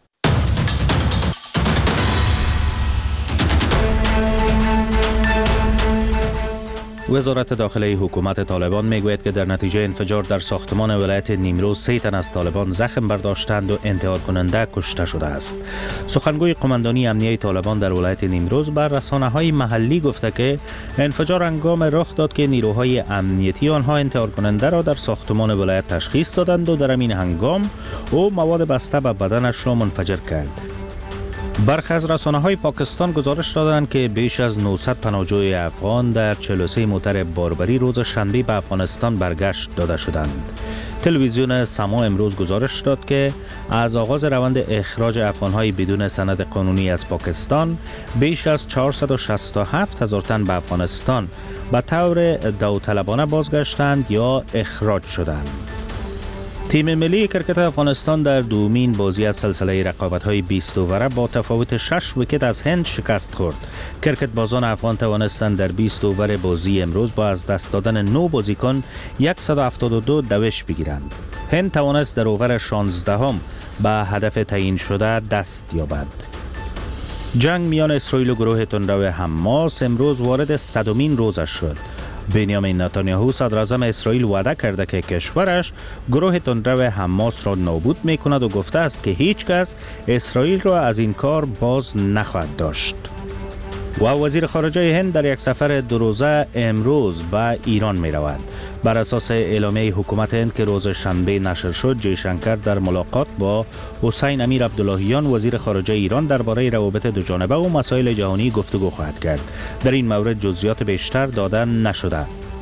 وزارت داخلی حکومت طالبان میگوید که در نتیجه انفجار در ساختمان ولایت نیمروز سه تن از طالبان زخم برداشتند و انتحار کننده کشته شده است. سخنگوی قماندانی امنیه طالبان در ولایت نیمروز بر رسانه‌های محلی گفته که انفجار هنگام رخ داد که نیروهای امنیتی آنها انتحار کننده را در ساختمان ولایت تشخیص دادند و در این هنگام او مواد بسته به بدنش را منفجر کرد. برخی از رسانه‌های پاکستان گزارش دادند که بیش از نهصد پناهجوی افغان در چهل و سه موتر باربری روز شنبه به افغانستان برگشت داده شدند. تلویزیون سما امروز گزارش داد که از آغاز روند اخراج افغان‌های بدون سند قانونی از پاکستان بیش از چهارصد و شصت و هفت هزار تن به افغانستان به طور داوطلبانه بازگشتند یا اخراج شدند. تیم ملی کرکت افغانستان در دومین بازی از سلسله رقابت‌های بیست اووره با تفاوت شش ویکت از هند شکست خورد. کرکت بازان افغان توانستند در بیست اوور بازی امروز با از دست دادن نه بازیکن صد و هفتاد و دو دوش بگیرند. هند توانست در اوور شانزدهم به هدف تعیین شده دست یابد. جنگ میان اسرائیل و گروه تندرو حماس امروز وارد صدمین روزش شد. بنیامین نتانیاهو صدر اعظم اسرائیل وعده کرده که کشورش گروه تندرو حماس را نابود می کند و گفته است که هیچ کس اسرائیل را از این کار باز نخواهد داشت. و وزیر خارجه هند در یک سفر دو روزه امروز به ایران می رود. بر اساس اعلامیه حکومت هند که روز شنبه نشر شد، جیشنکر در ملاقات با حسین امیر عبداللهیان وزیر خارجه ایران درباره روابط دو جانبه و مسائل جهانی گفتگو خواهد کرد. در این مورد جزئیات بیشتر داده نشده.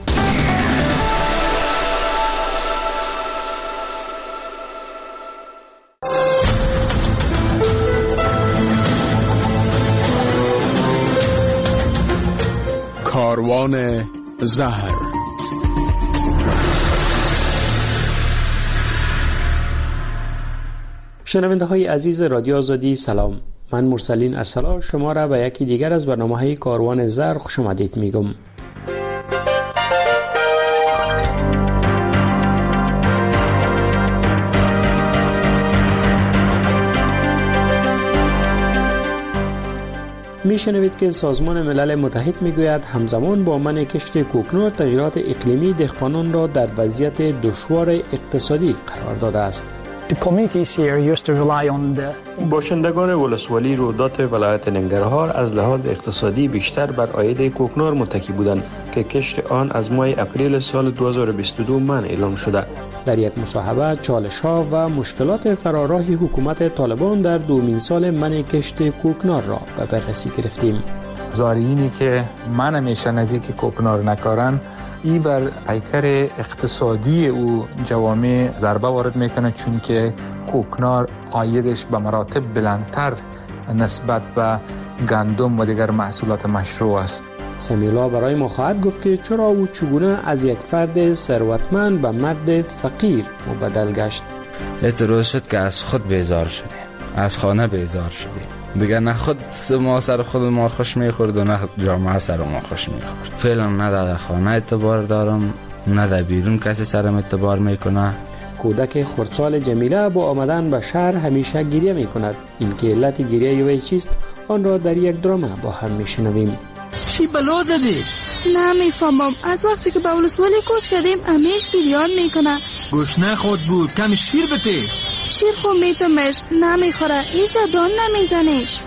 کاروان زهر. شنونده های عزیز رادیو آزادی سلام. من مرسلین ارسلا شما را به یکی دیگر از برنامه های کاروان زهر خوش آمدید میگم. میشنوید که سازمان ملل متحد میگوید همزمان با منع کشت کوکنار تغییرات اقلیمی دهقانان را در وضعیت دشوار اقتصادی قرار داده است. باشندگان ولسوالی رودات ولایت ننگرهار از لحاظ اقتصادی بیشتر بر عاید کوکنار متکی بودند که کشت آن از ماه اپریل سال دو هزار و بیست و دو منع اعلام شده. در یک مصاحبه چالش‌ها و مشکلات فراراهی حکومت طالبان در دومین سال منع کشت کوکنار را به بررسی گرفتیم. زارعینی که من میشه نزدیک کوکنار نکارن ای بر پیکر اقتصادی او جوامع ضربه وارد میکنه، چون که کوکنار عایدش به مراتب بلندتر نسبت به گندم و دیگر محصولات مشروع است. سمیلا برای ما خواهد گفت که چرا او چگونه از یک فرد ثروتمند به مرد فقیر مبدل گشت. اعتراض شد که از خود بیزار شدی، از خانه بیزار شدی. دیگر نه خود ما سر خود ما خوش میخورد و نه جامعه سر ما خوش میخورد. فعلا نه در خانه اعتبار دارم، نه در بیرون کسی سرم اعتبار میکنه. کودک خردسال جمیله با آمدن به شهر همیشه گریه میکند. این که علت گریه وی چیست آن را در یک درامه با هم میشنویم. چی بلا زدی؟ نمیفهمم. از وقتی که به ولسوالی کوچ کردیم همیش پیریان میکنه. گشنه خود بود، کم شیر بده. شیر خود میتومش نمیخوره، هیچ دادان نمیزنش.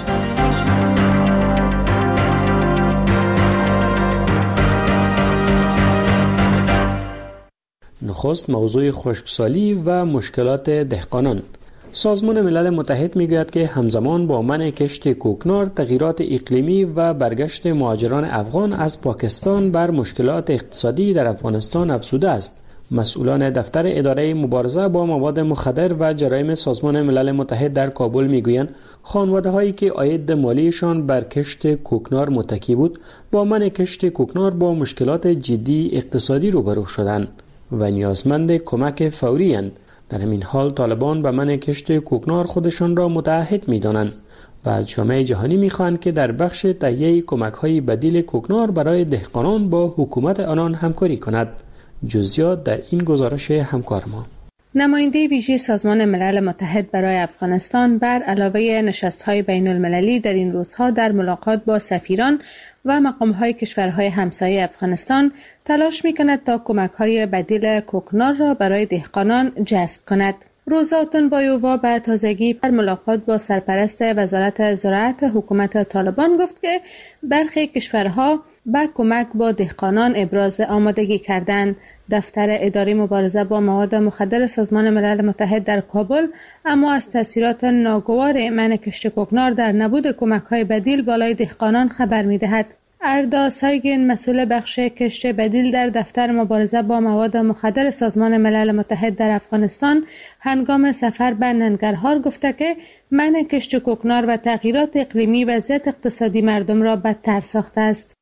نخست موضوع خشکسالی و مشکلات دهقانان. سازمان ملل متحد میگوید که همزمان با منع کشت کوکنار، تغییرات اقلیمی و برگشت مهاجران افغان از پاکستان بر مشکلات اقتصادی در افغانستان افزوده است. مسئولان دفتر اداره مبارزه با مواد مخدر و جرایم سازمان ملل متحد در کابل میگویند خانواده‌هایی که عاید مالیشان بر کشت کوکنار متکی بود، با منع کشت کوکنار با مشکلات جدی اقتصادی روبرو شدند و نیازمند کمک فوری اند. در همین حال طالبان به منع کشت کوکنار خودشان را متعهد می‌دانند و از جامعه جهانی می‌خواهند که در بخش تهیه کمک‌های بدیل کوکنار برای دهقانان با حکومت آنان همکاری کند. جزئیات در این گزارش همکار ما. نماینده ویژه سازمان ملل متحد برای افغانستان بر علاوه نشست‌های بین‌المللی در این روزها در ملاقات با سفیران و مقام‌های کشورهای همسایه افغانستان تلاش می‌کند تا کمک‌های بدیل کوکنار را برای دهقانان جذب کند. روزا تنبایووا به تازگی در ملاقات با سرپرست وزارت زراعت حکومت طالبان گفت که برخی کشورها با کمک با دهقانان ابراز آمادگی کردند. دفتر اداره مبارزه با مواد مخدر سازمان ملل متحد در کابل اما از تاثیرات ناگوار منع کشت کوکنار در نبود کمک‌های بدیل بالای دهقانان خبر می‌دهد. اردا سایگین مسئول بخش کشت بدیل در دفتر مبارزه با مواد مخدر سازمان ملل متحد در افغانستان هنگام سفر به ننگرهار گفته که منع کشت کوکنار و تغییرات اقلیمی وضعیت اقتصادی مردم را بدتر ساخته است.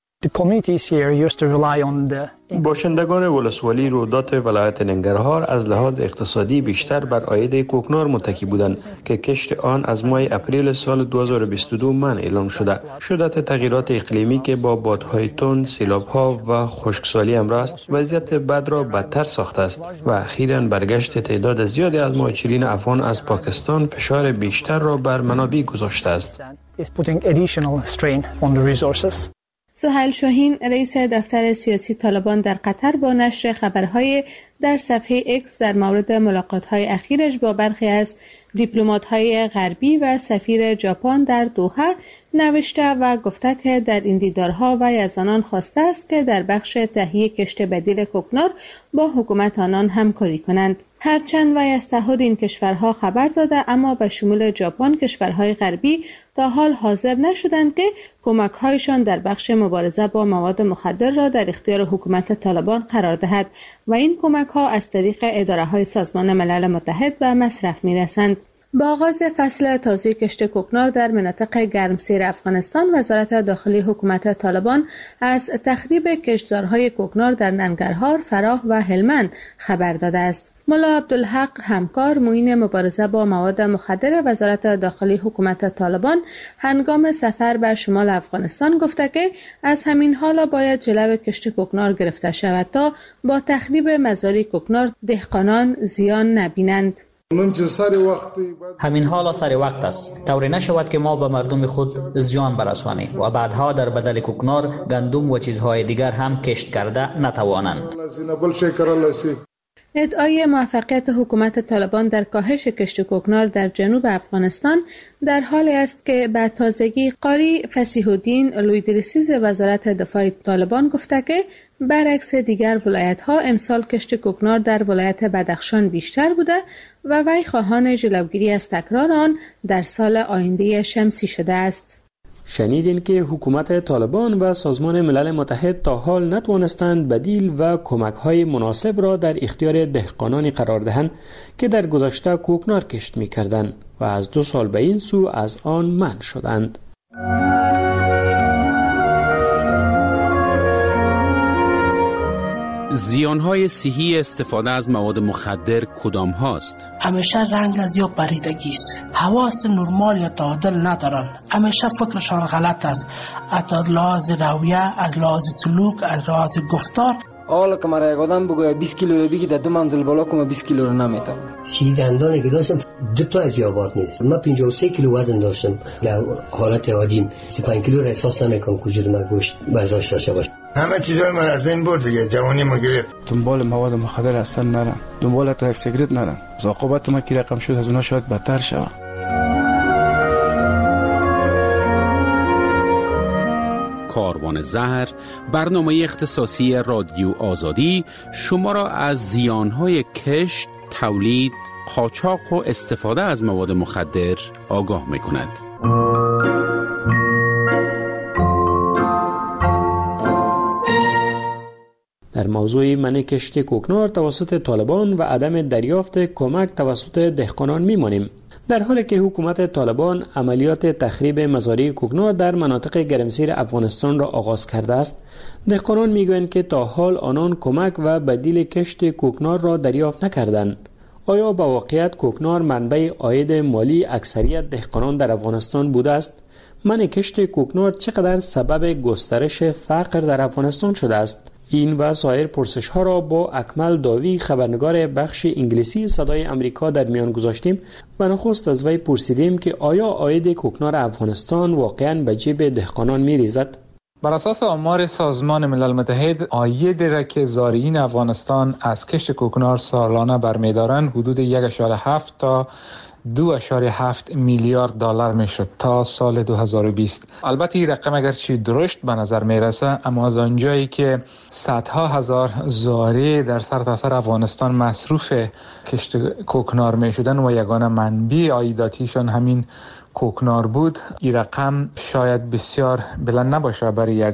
باشندگان ولسوالی رودات ولایت ننگرهار از لحاظ اقتصادی بیشتر بر عاید کوکنار متکی بودند که کشت آن از ماه اپریل سال دو هزار و بیست و دو منع اعلام شده. شدت تغییرات اقلیمی که با بادهای تند، سیلاب‌ها و خشکسالی همراه است، وضعیت بد را بدتر ساخته است و اخیراً برگشت تعداد زیادی از مهاجرین افغان از پاکستان فشار بیشتر را بر منابع گذاشته است. سهیل شاهین رئیس دفتر سیاسی طالبان در قطر با نشر خبرهای در صفحه اکس در مورد ملاقات‌های اخیرش با برخی از دیپلمات‌های غربی و سفیر ژاپن در دوحه نوشته و گفته که در این دیدارها وی از آنان خواسته است که در بخش تهیه کشت بدیل کوکنار با حکومت آنان همکاری کنند. هرچند وی از تعهد این کشورها خبر داده اما به شمول ژاپن کشورهای غربی تا حال حاضر نشدند که کمک‌هایشان در بخش مبارزه با مواد مخدر را در اختیار حکومت طالبان قرار دهد و این کمک‌ها از طریق اداره‌های سازمان ملل متحد به مصرف می‌رسند. با آغاز فصل تازه کشت کوکنار در مناطق گرمسیر افغانستان، وزارت داخلی حکومت طالبان از تخریب کشتزارهای کوکنار در ننگرهار، فراه و هلمند خبر داده است. ملا عبدالحق همکار معین مبارزه با مواد مخدر وزارت داخلی حکومت طالبان هنگام سفر به شمال افغانستان گفته که از همین حالا باید جلو کشت کوکنار گرفته شود تا با تخریب مزارع کوکنار دهقانان زیان نبینند. همین حالا سر وقت است طوری نشود که ما به مردم خود زیان برسانیم و بعدها در بدل کوکنار گندم و چیزهای دیگر هم کشت کرده نتوانند. ادعای موفقیت حکومت طالبان در کاهش کشت کوکنار در جنوب افغانستان در حالی است که به تازگی قاری فصیح الدین لویدرسیز وزارت دفاع طالبان گفته که برعکس دیگر ولایت‌ها امسال کشت کوکنار در ولایت بدخشان بیشتر بوده و وی خواهان جلوگیری از تکرار آن در سال آینده شمسی شده است. شنیدین که حکومت طالبان و سازمان ملل متحد تا حال نتوانستند بدیل و کمک‌های مناسب را در اختیار دهقانانی قرار دهند که در گذشته کوکنار کشت می‌کردند و از دو سال به این سو از آن منع شدند. زیانهای صحی استفاده از مواد مخدر کدام هاست؟ همیشه رنگ از یا پریدگی است. حواس نرمال یا تعادل ندارن. همیشه فکرشان غلط است. از لحاظ رویه، از لحاظ سلوک، از لحاظ گفتار. حالا که مرا یک آدم بگوید بیست کیلو رو بگی در دو منزل بالا کنم بیست کیلو رو نمیتونم. سی دندانی که داشتم دو تا از یابات نیست. من پنجاه و سه کیلو وزن داشتم. در حالت عادیم سی و پنج کیلو را احساس نمیکنم وجود من گوشت برداشت داشته باشه. همه چیزای من از بین برد دیگه. جوانی ما گرفت. دنبال مواد مخدر اصلا نرم. دنبال ترک سیگرت نرم. عاقبت ما کی رقم شد از اونها شاید بدتر شود. کاروان زهر، برنامه اختصاصی رادیو آزادی شما را از زیانهای کشت، تولید، قاچاق و استفاده از مواد مخدر آگاه می کند. در موضوع منع کشت کوکنار توسط طالبان و عدم دریافت کمک توسط دهقانان میمانیم. در حالی که حکومت طالبان عملیات تخریب مزارع کوکنار در مناطق گرمسیر افغانستان را آغاز کرده است، دهقانان میگویند که تا حال آنان کمک و بدیل کشت کوکنار را دریافت نکردند. آیا با واقعیت کوکنار منبع عاید مالی اکثریت دهقانان در افغانستان بوده است؟ منع کشت کوکنار چقدر سبب گسترش فقر در افغانستان شده است؟ این و سایر پرسش ها را با اکمل داوی، خبرنگار بخش انگلیسی صدای امریکا در میان گذاشتیم و نخست از وی پرسیدیم که آیا عاید کوکنار افغانستان واقعاً به جیب دهقانان می ریزد؟ بر اساس آمار سازمان ملل متحد، عاید را که زارعین افغانستان از کشت کوکنار سالانه برمی‌دارند حدود یک و هفت تا دو و هفت میلیارد دلار میشد تا سال دو هزار و بیست. البته این رقم اگرچه درشت به نظر میرسه، اما از آنجایی که صدها هزار زارع در سرتاسر افغانستان مصروف کشت کوکنار میشدن و یگانه منبع عایداتیشان همین کوکنار بود، این رقم شاید بسیار بلند نباشه برای یک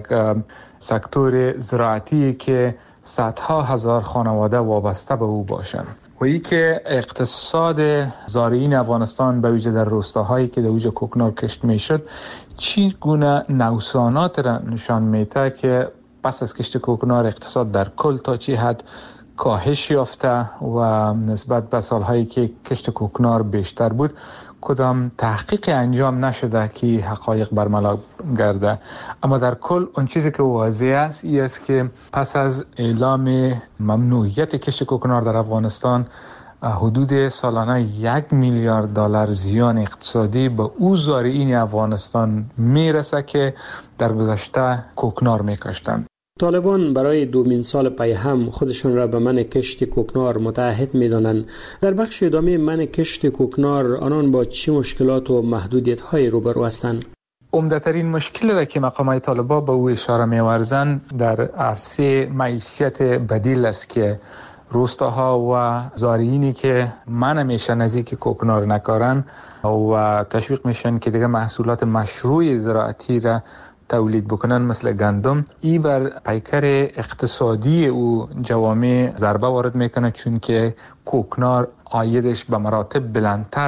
سکتور زراعتی که صدها هزار خانواده وابسته به او باشند. و ای که اقتصاد زارعین افغانستان به ویژه در روستاهایی که در اوج کوکنار کشت میشد چی گونه نوسانات را نشان میده که پس از کشت کوکنار اقتصاد در کل تا چی حد کاهش یافته و نسبت به سالهایی که کشت کوکنار بیشتر بود کدام تحقیق انجام نشده که حقایق برملا گرده. اما در کل اون چیزی که واضح است این است که پس از اعلام ممنوعیت کشت کوکنار در افغانستان حدود سالانه یک میلیارد دلار زیان اقتصادی به او زارعین افغانستان میرسه که در گذشته کوکنار میکاشتند. طالبان برای دومین سال پی هم خودشون را به منع کشت کوکنار متعهد می‌دانند. در بخش ادامه منع کشت کوکنار آنان با چه مشکلات و محدودیت‌های روبرو هستند؟ عمده‌ترین مشکلی را که مقامات طالبان به او اشاره می‌ورزند در عرصه معیشت بدیل است که روستاها و زارعینی که منع میشن نزدیک کوکنار نکارن و تشویق میشن که دیگه محصولات مشروع زراعتی را تولید بکنن مثل گندم، ای بر پیکر اقتصادی او جوامع ضربه وارد میکنه، چون که کوکنار عایدش به مراتب بلندتر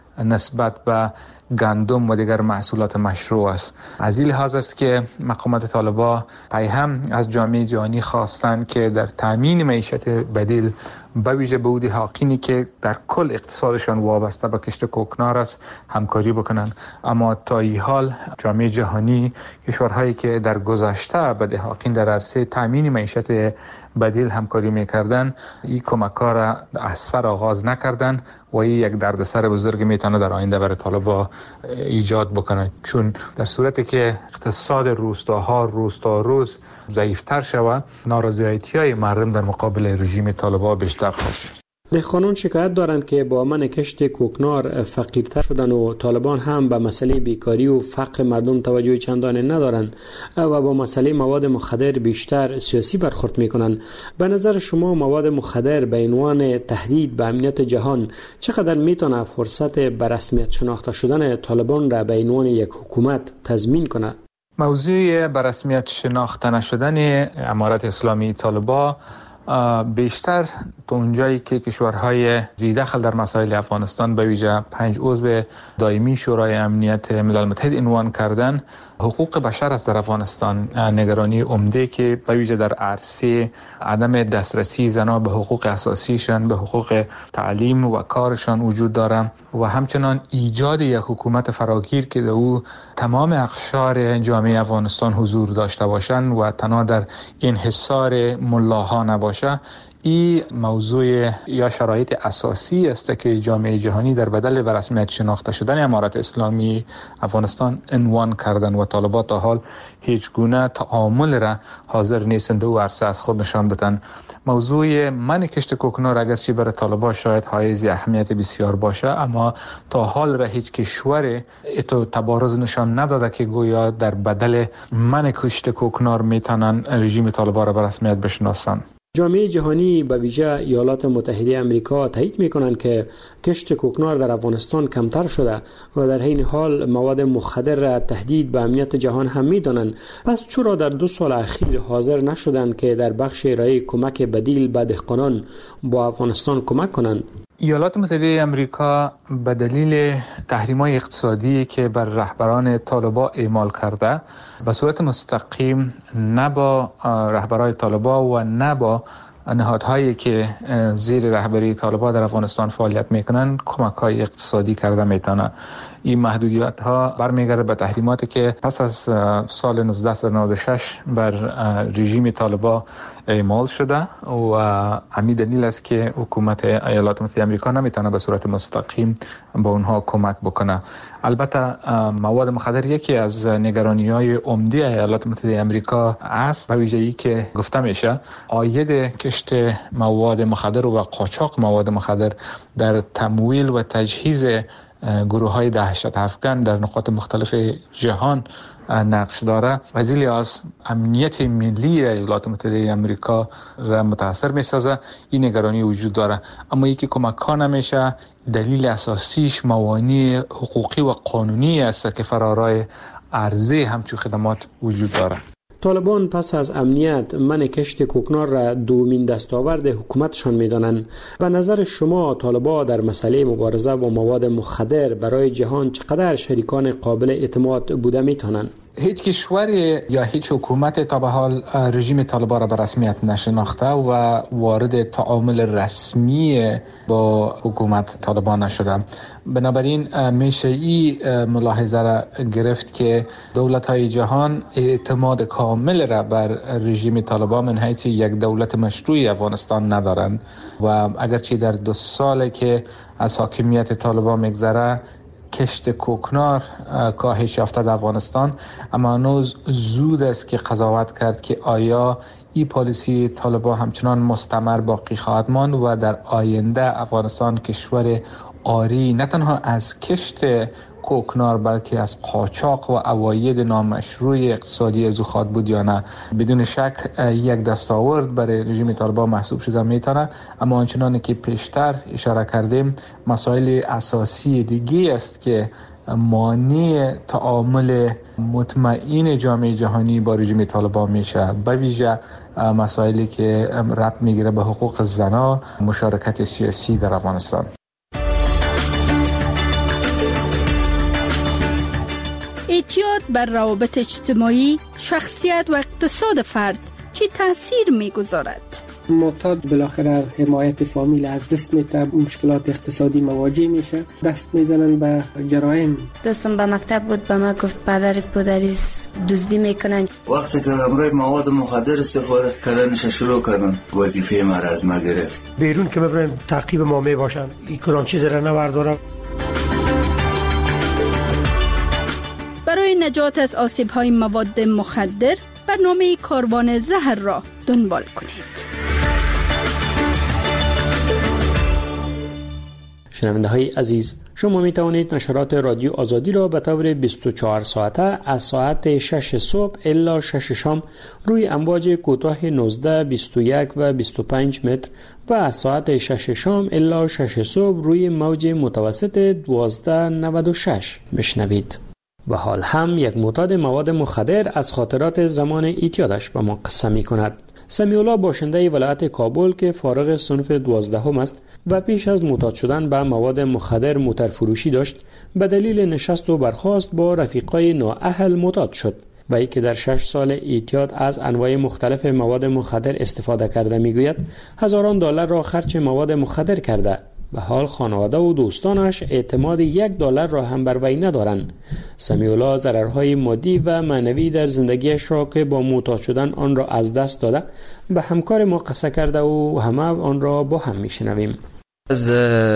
نسبت به گندم و دیگر محصولات مشروع است. از این لحاظ است که مقامات طالبان پی هم از جامعه جهانی خواستند که در تامین معیشت بدیل به ویژه به اودی حاقینی که در کل اقتصادشان وابسته به کشت کوکنار است همکاری بکنند. اما تا این حال جامعه جهانی، کشورهایی که در گذشته به دهاقین در عرصه تامین معیشت بدیل همکاری میکردن، این کمک‌ها را از سر آغاز نکردن و این یک دردسر بزرگ میتونه در آینده برای طالبان ایجاد بکنه، چون در صورتی که اقتصاد روستاها روستا روز ضعیفتر شود، نارضایتی‌های مردم در مقابل رژیم طالبان بیشتر خواهد شد. دهقانان شکایت دارند که با منع کشت کوکنار فقیرتر شدن و طالبان هم به مسئله بیکاری و فقر مردم توجه چندانی ندارند و با مسئله مواد مخدر بیشتر سیاسی برخورد میکنند. به نظر شما مواد مخدر به عنوان تهدید به امنیت جهان چقدر میتونه فرصت به رسمیت شناخته شدن طالبان را به عنوان یک حکومت تضمین کند؟ موضوع به رسمیت شناخته نشدن امارت اسلامی طالبان بیشتر تو اونجایی که کشورهای ذی‌دخل در مسائل افغانستان به ویژه پنج عضو دائمی شورای امنیت ملل متحد عنوان کردن حقوق بشر است در افغانستان. نگرانی عمده که به ویژه در عرصه عدم دسترسی زنان به حقوق اساسیشان، به حقوق تعلیم و کارشان وجود داره و همچنان ایجاد یک حکومت فراگیر که در او تمام اقشار جامعه افغانستان حضور داشته باشند و تنها در انحصار ملاها نباشه. این موضوع یا شرایط اساسی است که جامعه جهانی در بدل به رسمیت شناخته شدن امارت اسلامی افغانستان عنوان کردن و طالبان تا حال هیچ گونه تعامل را حاضر نیستند و عرصه از خود نشان بدن. موضوع من کشت کوکنار اگرچه برای طالبان شاید حائز اهمیت بسیار باشه، اما تا حال را هیچ کشور اتو تبارز نشان نداده که گویا در بدل من کشت کوکنار میتونن رژیم طالبان را به رسمیت بشناسن. جامعه جهانی به ویژه ایالات متحده آمریکا تایید میکنند که کشت کوکنار در افغانستان کمتر شده و در حین حال مواد مخدر را تهدید به امنیت جهان هم میدانند. پس چرا در دو سال اخیر حاضر نشدند که در بخش ارائه کمک بدیل به دهقانان با افغانستان کمک کنند؟ ایالات متحده آمریکا به دلیل تحریم‌های اقتصادی که بر رهبران طالبان اعمال کرده به صورت مستقیم نه با رهبران طالبان و نه با نهادهایی که زیر رهبری طالبان در افغانستان فعالیت میکنن کمک‌های اقتصادی کرده میتونه. این محدودیت ها برمیگرده به تحریماتی که پس از سال نوزده نود و شش بر رژیم طالبان اعمال شده و همین دلیل است که حکومت ایالات متحده آمریکا نمیتونه به صورت مستقیم با اونها کمک بکنه. البته مواد مخدر یکی از نگرانی‌های عمده ایالات متحده آمریکا است، به ویژه‌ای که گفته میشه عاید کشت مواد مخدر و قاچاق مواد مخدر در تمویل و تجهیز گروه‌های دهشت افکن در نقاط مختلف جهان نقش داره و از این لحاظ امنیت ملی ایالات متحده آمریکا را متاثر می‌سازه. این نگرانی وجود داره، اما یکی کمک ها نمیشه. دلیل اساسیش موانع حقوقی و قانونی است که فرارای عرضه همچون خدمات وجود داره. طالبان پس از امنیت من کشت کوکنار را دومین دستاورد حکومتشان می‌دانند. به نظر شما طالبان در مسئله مبارزه با مواد مخدر برای جهان چقدر شریکان قابل اعتماد بوده می‌توانند؟ هیچ کشور یا هیچ حکومت تا به حال رژیم طالبان را به رسمیت نشناخته و وارد تعامل رسمی با حکومت طالبان نشده. بنابراین میشه این ملاحظه را گرفت که دولت‌های جهان اعتماد کامل را بر رژیم طالبان من حیث یک دولت مشروع افغانستان ندارند و اگرچه در دو ساله که از حاکمیت طالبان میگذره کشت کوکنار کاهش یافته در افغانستان، اما هنوز زود است که قضاوت کرد که آیا این پالیسی طالبان همچنان مستمر باقی خواهد ماند و در آینده افغانستان کشور آری نه تنها از کشت کوکنار بلکه از قاچاق و عواید نامشروع اقتصادی از او خواهد بود یا نه. بدون شک یک دستاورد برای رژیم طالبان محسوب شده میتونه، اما آنچنانی که پیشتر اشاره کردیم مسائل اساسی دیگه است که مانع تعامل مطمئن جامعه جهانی با رژیم طالبان میشه، به ویژه مسائلی که ربط میگیره به حقوق زنان، مشارکت سیاسی در افغانستان. اعتیاد بر روابط اجتماعی، شخصیت و اقتصاد فرد چه تاثیر میگذارد؟ معتاد بالاخره حمایت فامیل از دست میده، مشکلات اقتصادی مواجه میشه، دست میزنن به جرایم. دوستم به مکتب بود، به ما گفت پدرت پدریست دزدی میکنن. وقتی که امروز مواد مخدر استفاده کردنش شروع کردن وظیفه ما را از ما گرفت. بیرون که ببرن تعقیب ما می باشن، این کلام چیز را نبردارم. برای نجات از آسیب‌های مواد مخدر برنامه کاروان زهر را دنبال کنید. شنونده های عزیز، شما می توانید نشرات رادیو آزادی را به طور بیست و چهار ساعته از ساعت شش صبح الی شش شام روی امواج کوتاه نوزده، بیست و یک و بیست و پنج متر و از ساعت شش شام الی شش صبح روی موج متوسط دوازده نود و شش بشنوید. و حال هم یک معتاد مواد مخدر از خاطرات زمان اعتیادش به ما قصه می کند. سمیع الله باشنده ولایت کابل که فارغ صنف دوازدهم است و پیش از معتاد شدن به مواد مخدر موتر فروشی داشت، به دلیل نشست و برخاست با رفیقای نااهل معتاد شد و ای که در شش سال اعتیاد از انواع مختلف مواد مخدر استفاده کرده میگوید هزاران دلار را خرج مواد مخدر کرده به حال خانواده و دوستانش اعتماد یک دلار را هم بر وی ندارند. سمیع الله ضررهای مادی و معنوی در زندگیش را که با معتاد شدن آن را از دست داده به همکار ما قصه کرده و همه آن را با هم میشنویم. از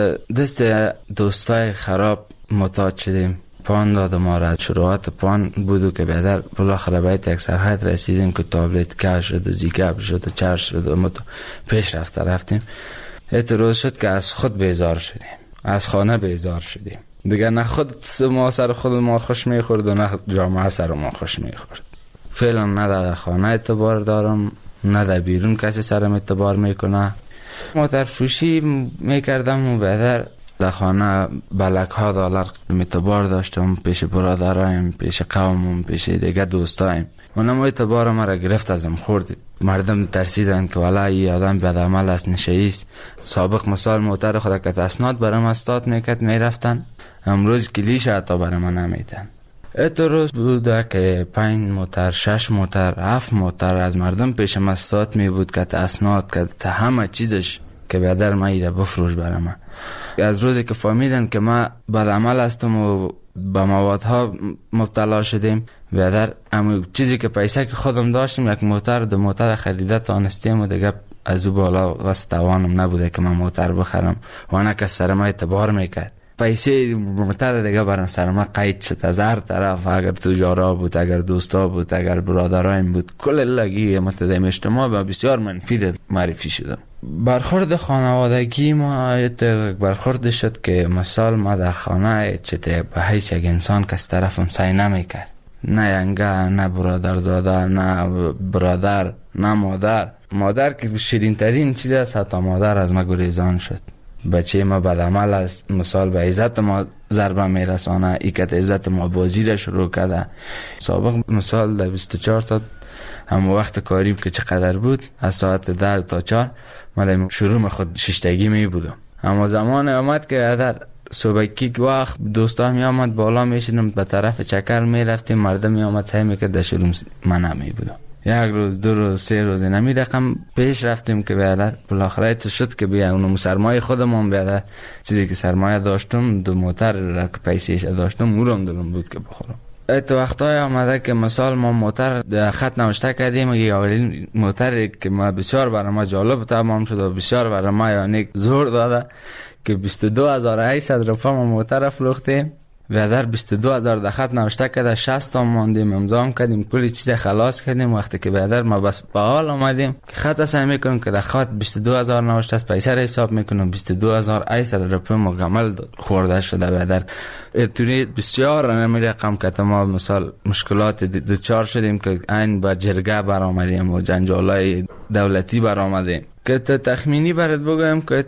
دست دوستای خراب معتاد شدیم. پان داد ما را، شروعات پان بودو که بعدر بالاخره باید یک سرحد رسیدیم که تابلت کش شد و زیگاب شد و چرش شد و ما پیش رفته رفتیم. ایت روز شد که از خود بیزار شدیم، از خانه بیزار شدیم دیگه. نه خود ما سر خود ما خوش میخورد و نه جامعه سر ما خوش میخورد. فعلا نه در خانه اعتبار دارم، نه در بیرون کسی سرم اعتبار میکنه. موتر فروشی میکردم و بعدر در خانه بلک ها دلار اعتبار داشتم پیش برادرایم، پیش قومم، پیش دیگه دوستایم. اونم اعتبار ما را گرفت ازم خورد. مردم ترسیدن که والا این آدم بد عمل است، نشئیست. سابق مثال موتر خود که اسناد برام استاد میکرد میرفتن، امروز کلیش حتی برام نمیدن. ات روز بوده که پنج موتر، شش موتر، هفت موتر از مردم پیشم استاد می بود که اسناد که تا همه چیزش که بعدر ما ایره بفروش برام. از روزی که فهمیدن که ما بد عمل هستم و با موادها مبتلا شدیم، بعدر اما چیزی که پیسه که خودم داشتم یک موتر دو موتر خریده تانستیم و دیگه از او بالا واسه توانم نبوده که من موتر بخرم و انا که سر ما اعتبار میکرد. پیسه موتر دیگه برام سر ما قید شد از هر طرف، اگر تجارا بود، اگر دوستا بود، اگر برادرایم بود، کل لگی متدیم اجتماع با بسیار منفی معرفی شدم. برخورد خانوادگی ما یک برخورد شد که مثال ما در خانه چه به حیث یک انسان که از طرفم سعی نمیکرد، نه ینگه، نه برادرزاده، نه برادر، نه مادر. مادر که شیرین ترین چیز است، حتی مادر از ما گریزان شد. بچه ما بدعمل است، مثال به عزت ما ضربه میرسانه، ایکت عزت ما بازی را شروع کرده. سابق مثال در بیست و چهار ساعت هم وقت کاریم که چقدر بود، از ساعت ده تا چهار من شروع خود ششتگی می بودم. اما زمان آمد که در صبحکی وقت دوستا می آمد بالا می شدم به طرف چکر می رفتیم، مردم می آمد سعی می که در شروع من نمی بودم. یک روز، دو روز، سه روز نمی رقم پیش رفتیم که بیادر بالاخره تو شد که بیا اونم سرمایه خودمون بیادر چیزی که سرمایه داشتم دو موتر را که پیسیش داشتم اورم دلم بود که بخورم. ایت وقتای آمده که مثال ما موتر خط نوشته کردیم، یه اولین موتر که ما بسیار برای ما جالب تمام شد و بسیار برای ما یعنی زور داده که بیست و دو هزار و هشتصد روپیه ما موتر فروختیم. و در بیست و دو هزار در خط نوشته کرده، شصت تا ماندیم، امضا کردیم، کلی چیز خلاص کردیم. وقتی که بعدر ما بس به حال آمدیم که خط سعی میکنیم که در خط بیست و دو هزار نوشته است، پیسه را حساب میکنیم بیست و دو هزار و هشتصد روپیه مکمل خورده شده. بعدر ارتونی بسیار نمی رقم که ما مثال مشکلات دچار شدیم که این با جرگه برآمدیم و جنجالای دولتی برآمدیم که تا تخمینی برات بگویم که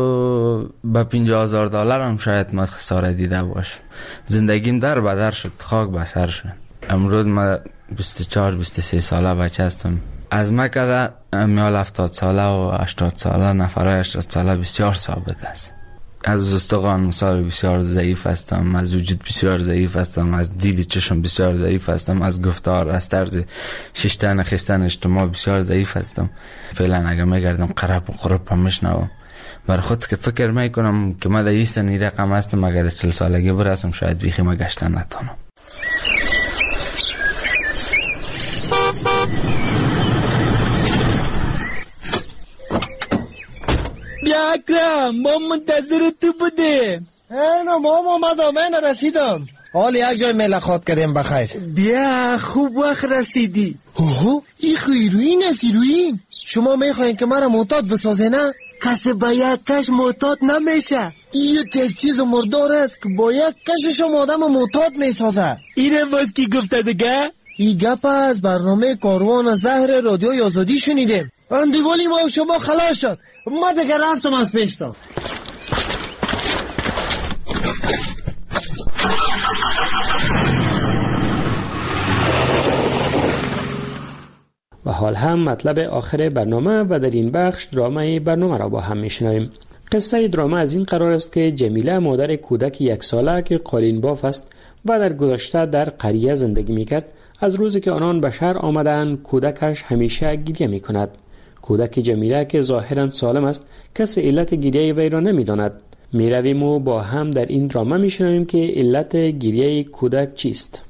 تو با پنجاه هزار دلار هم شاید ما خساره دیده باش. زندگیم در بدر شد، خاک بسر شد. امروز ما بیست و چهار بیست و سه ساله بچه هستم. از ما که میال هفتاد ساله و هشتاد ساله نفرای هشتاد ساله بسیار ثابت است. از استخوان مثال بسیار ضعیف هستم، از وجود بسیار ضعیف هستم، از دید چشم بسیار ضعیف هستم، از گفتار، از طرز ششتن خستن اجتماع بسیار ضعیف هستم. فعلا اگر میگردم قرب و قرب هم میشنوم بر خود که فکر میکنم که ما در این سنی رقم هستم، اگر چل سالگی برسم شاید بیخی ما گشتن نتانم. بیا اکرم، ما منتظر تو بودیم. اینا ما آمدم، من رسیدم. حال یک جای ملاقات کردیم بخیر. بیا خوب وقت رسیدی. اوه این خیروین است. ایروین شما میخواین که مرا معتاد بسازه نه؟ کسی با یک کش معتاد نمیشه. این یک چیز مردار است که با یک کش شما آدم معتاد میسازه. اینه باز کی گفته دیگه؟ این گپ از برنامه کاروان زهر رادیوی آزادی شنیدیم. اندیوالی ما شما خلاص شد، ما دیگه رفتم از پیشتا. و حال هم مطلب آخر برنامه و در این بخش درامه برنامه را با هم میشنویم. قصه درامه از این قرار است که جمیله مادر کودک یک ساله که قالین باف است و در گذشته در قریه زندگی میکرد، از روزی که آنان به شهر آمدند کودکش همیشه گریه میکند. کودک جمیله که ظاهرا سالم است کسی علت گریه وی را نمیداند. می رویم و با هم در این ډرامه می شنویم که علت گریه کودک چیست.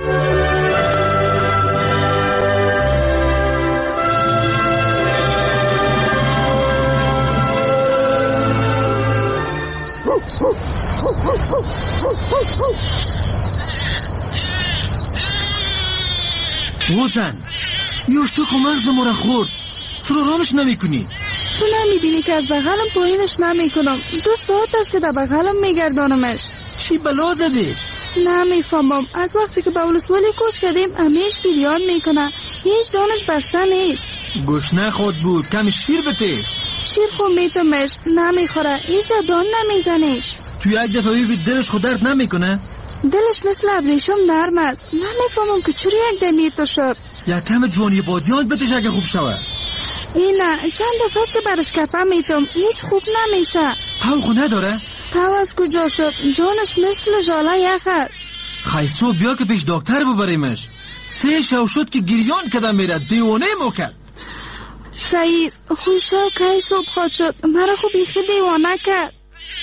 حسن یوشتو که مغز ما را خورد، چرا رامش نمی کنی؟ تو نمی بینی که از بغلم پایینش نمی کنم؟ دو ساعت است که در بغلم می گردانمش. چی بلا زده؟ نمی فهمم. از وقتی که به ولسوالی کوچ کردیم همیش گریان می کنه، هیچ دانش بسته نیست. گوشنه خود بود، کمی شیر بده. شیر خود میتمش نمی خوره، هیچ در دان نمی زنیش. تو یک دفعه ببین دلش خود درد نمی کنه؟ دلش مثل ابریشم نرم است. نمیفهمم که چرا یک دمی تو شد. یک کم جوانی بادیان بتش اگه خوب شود. اینه چند دفعه است که برش کپه میتم، هیچ خوب نمیشه. تاو خو نداره؟ تاو از کجا شد؟ جانش مثل ژاله یخ است. خیسو بیا که پیش دکتر ببریمش. سه شو شد که گریان کدم میره، دیوانه مو کرد. سعیز خوشا که صبح خود شد، مرا خوب بیخی دیوانه کرد.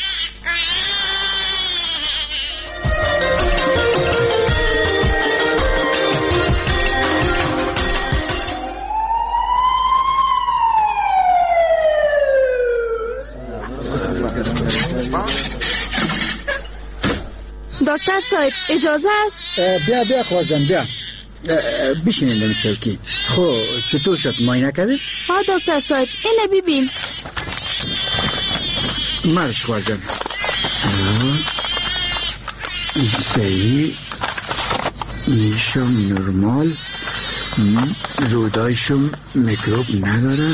دکتر صاحب اجازه است؟ بیا بیا خواهدم بیا بشینید در چوکی. خب چطور شد، معاینه کردی؟ ها دکتر صاحب اینه ببین. مرش خواهدم صحیح، میشم نرمال، رودایشم میکروب نداره.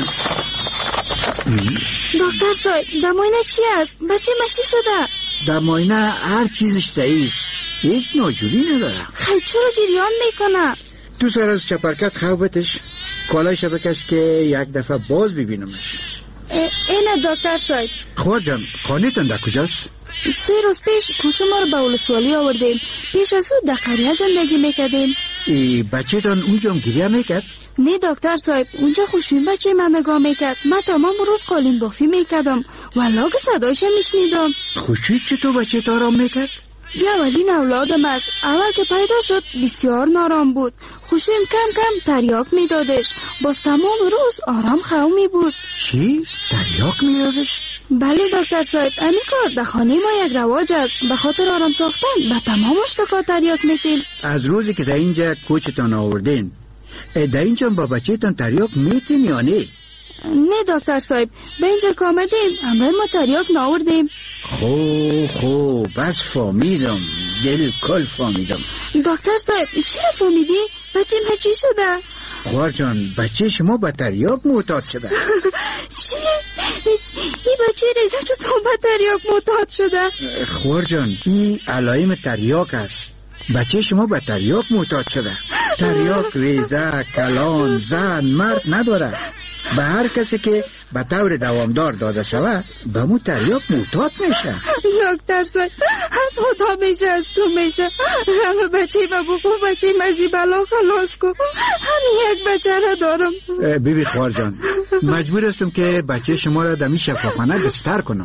دکتر صاحب در معاینه چی است؟ بچه ما چی شده؟ در معاینه هر چیزش صحیح است، هیچ ناجوری نداره. خیلی چرا گریان میکنه؟ تو سر از چپرکت خوابتش، کالایش بکش که یک دفعه باز ببینمش. اینه دکتر صاحب. خوار جان خانه تان در کجاست؟ سه روز پیش کوچه ما رو به ولسوالی آوردیم، پیش از او در قریه زندگی میکردیم. ای بچه تان اونجا هم گریه میکرد؟ نه دکتر صاحب، اونجا خوشوین بچه من نگاه میکرد. من تمام روز قالین بافی میکردم والله که صدایش میشنیدم. خوشید چطور بچه تا آرام میکرد؟ بیا اولین اولادم است. اول که پیدا شد بسیار نارام بود. خوشویم کم کم تریاک میدادش، باز تمام روز آرام خومی بود. چی؟ تریاک میدادش؟ بله دکتر صاحب، امی کار در خانه ما یک رواج است. به خاطر آرام ساختن به تمام اشتکا تریاک میتیم. از روزی که در اینجا کوچتان آوردین در اینجا با بچه تان تریاک میتین یا نه؟ نه دکتر صاحب، به اینجا که آمدیم امروز ما تریاک ناوردیم. خوب خوب بس فهمیدم، دل کل فهمیدم. دکتر صاحب چرا فهمیدی؟ بچه ما چی شده؟ خوار جان بچه شما به تریاک معتاد شده. چی؟ این بچه ریزه چطور به تریاک معتاد شده؟ خوار جان این علائم تریاک است. بچه شما به تریاک معتاد شده. تریاک ریزه، کلان، زن، مرد نداره. به هر کسی که به طور دوامدار داده شود به مو تریاک معتاد میشه. دکتر صاحب از خدا میشه، از تو میشه. همه بچه ما بخو، بچه مزی بلا خلاص کن. همین یک بچه را دارم. بیبی خوار جان مجبور هستم که بچه شما را دمی شفاخانه بستر کنم.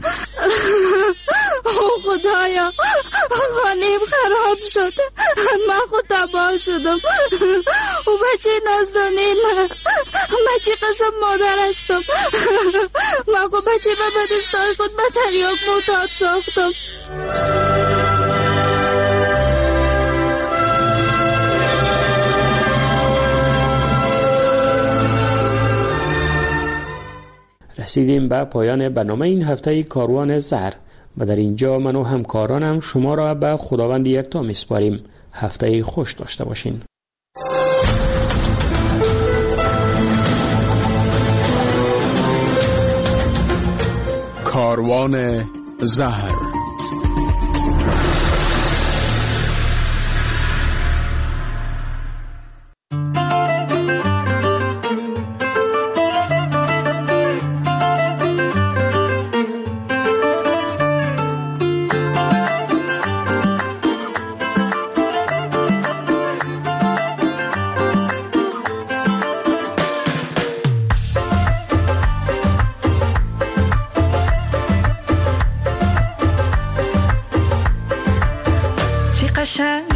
او خدایا خانیم خراب شد، من خود تباه شدم. او بچه نازدانه من، بچه قسم مادر هستم. من خود بچه به بدستای خود به تریاک معتاد ساختم. رسیدیم به پایان برنامه این هفته کاروان زهر و در اینجا من و همکارانم شما را به خداوند یکتا میسپاریم. هفته خوش داشته باشین. کاروان زهر. قشنگ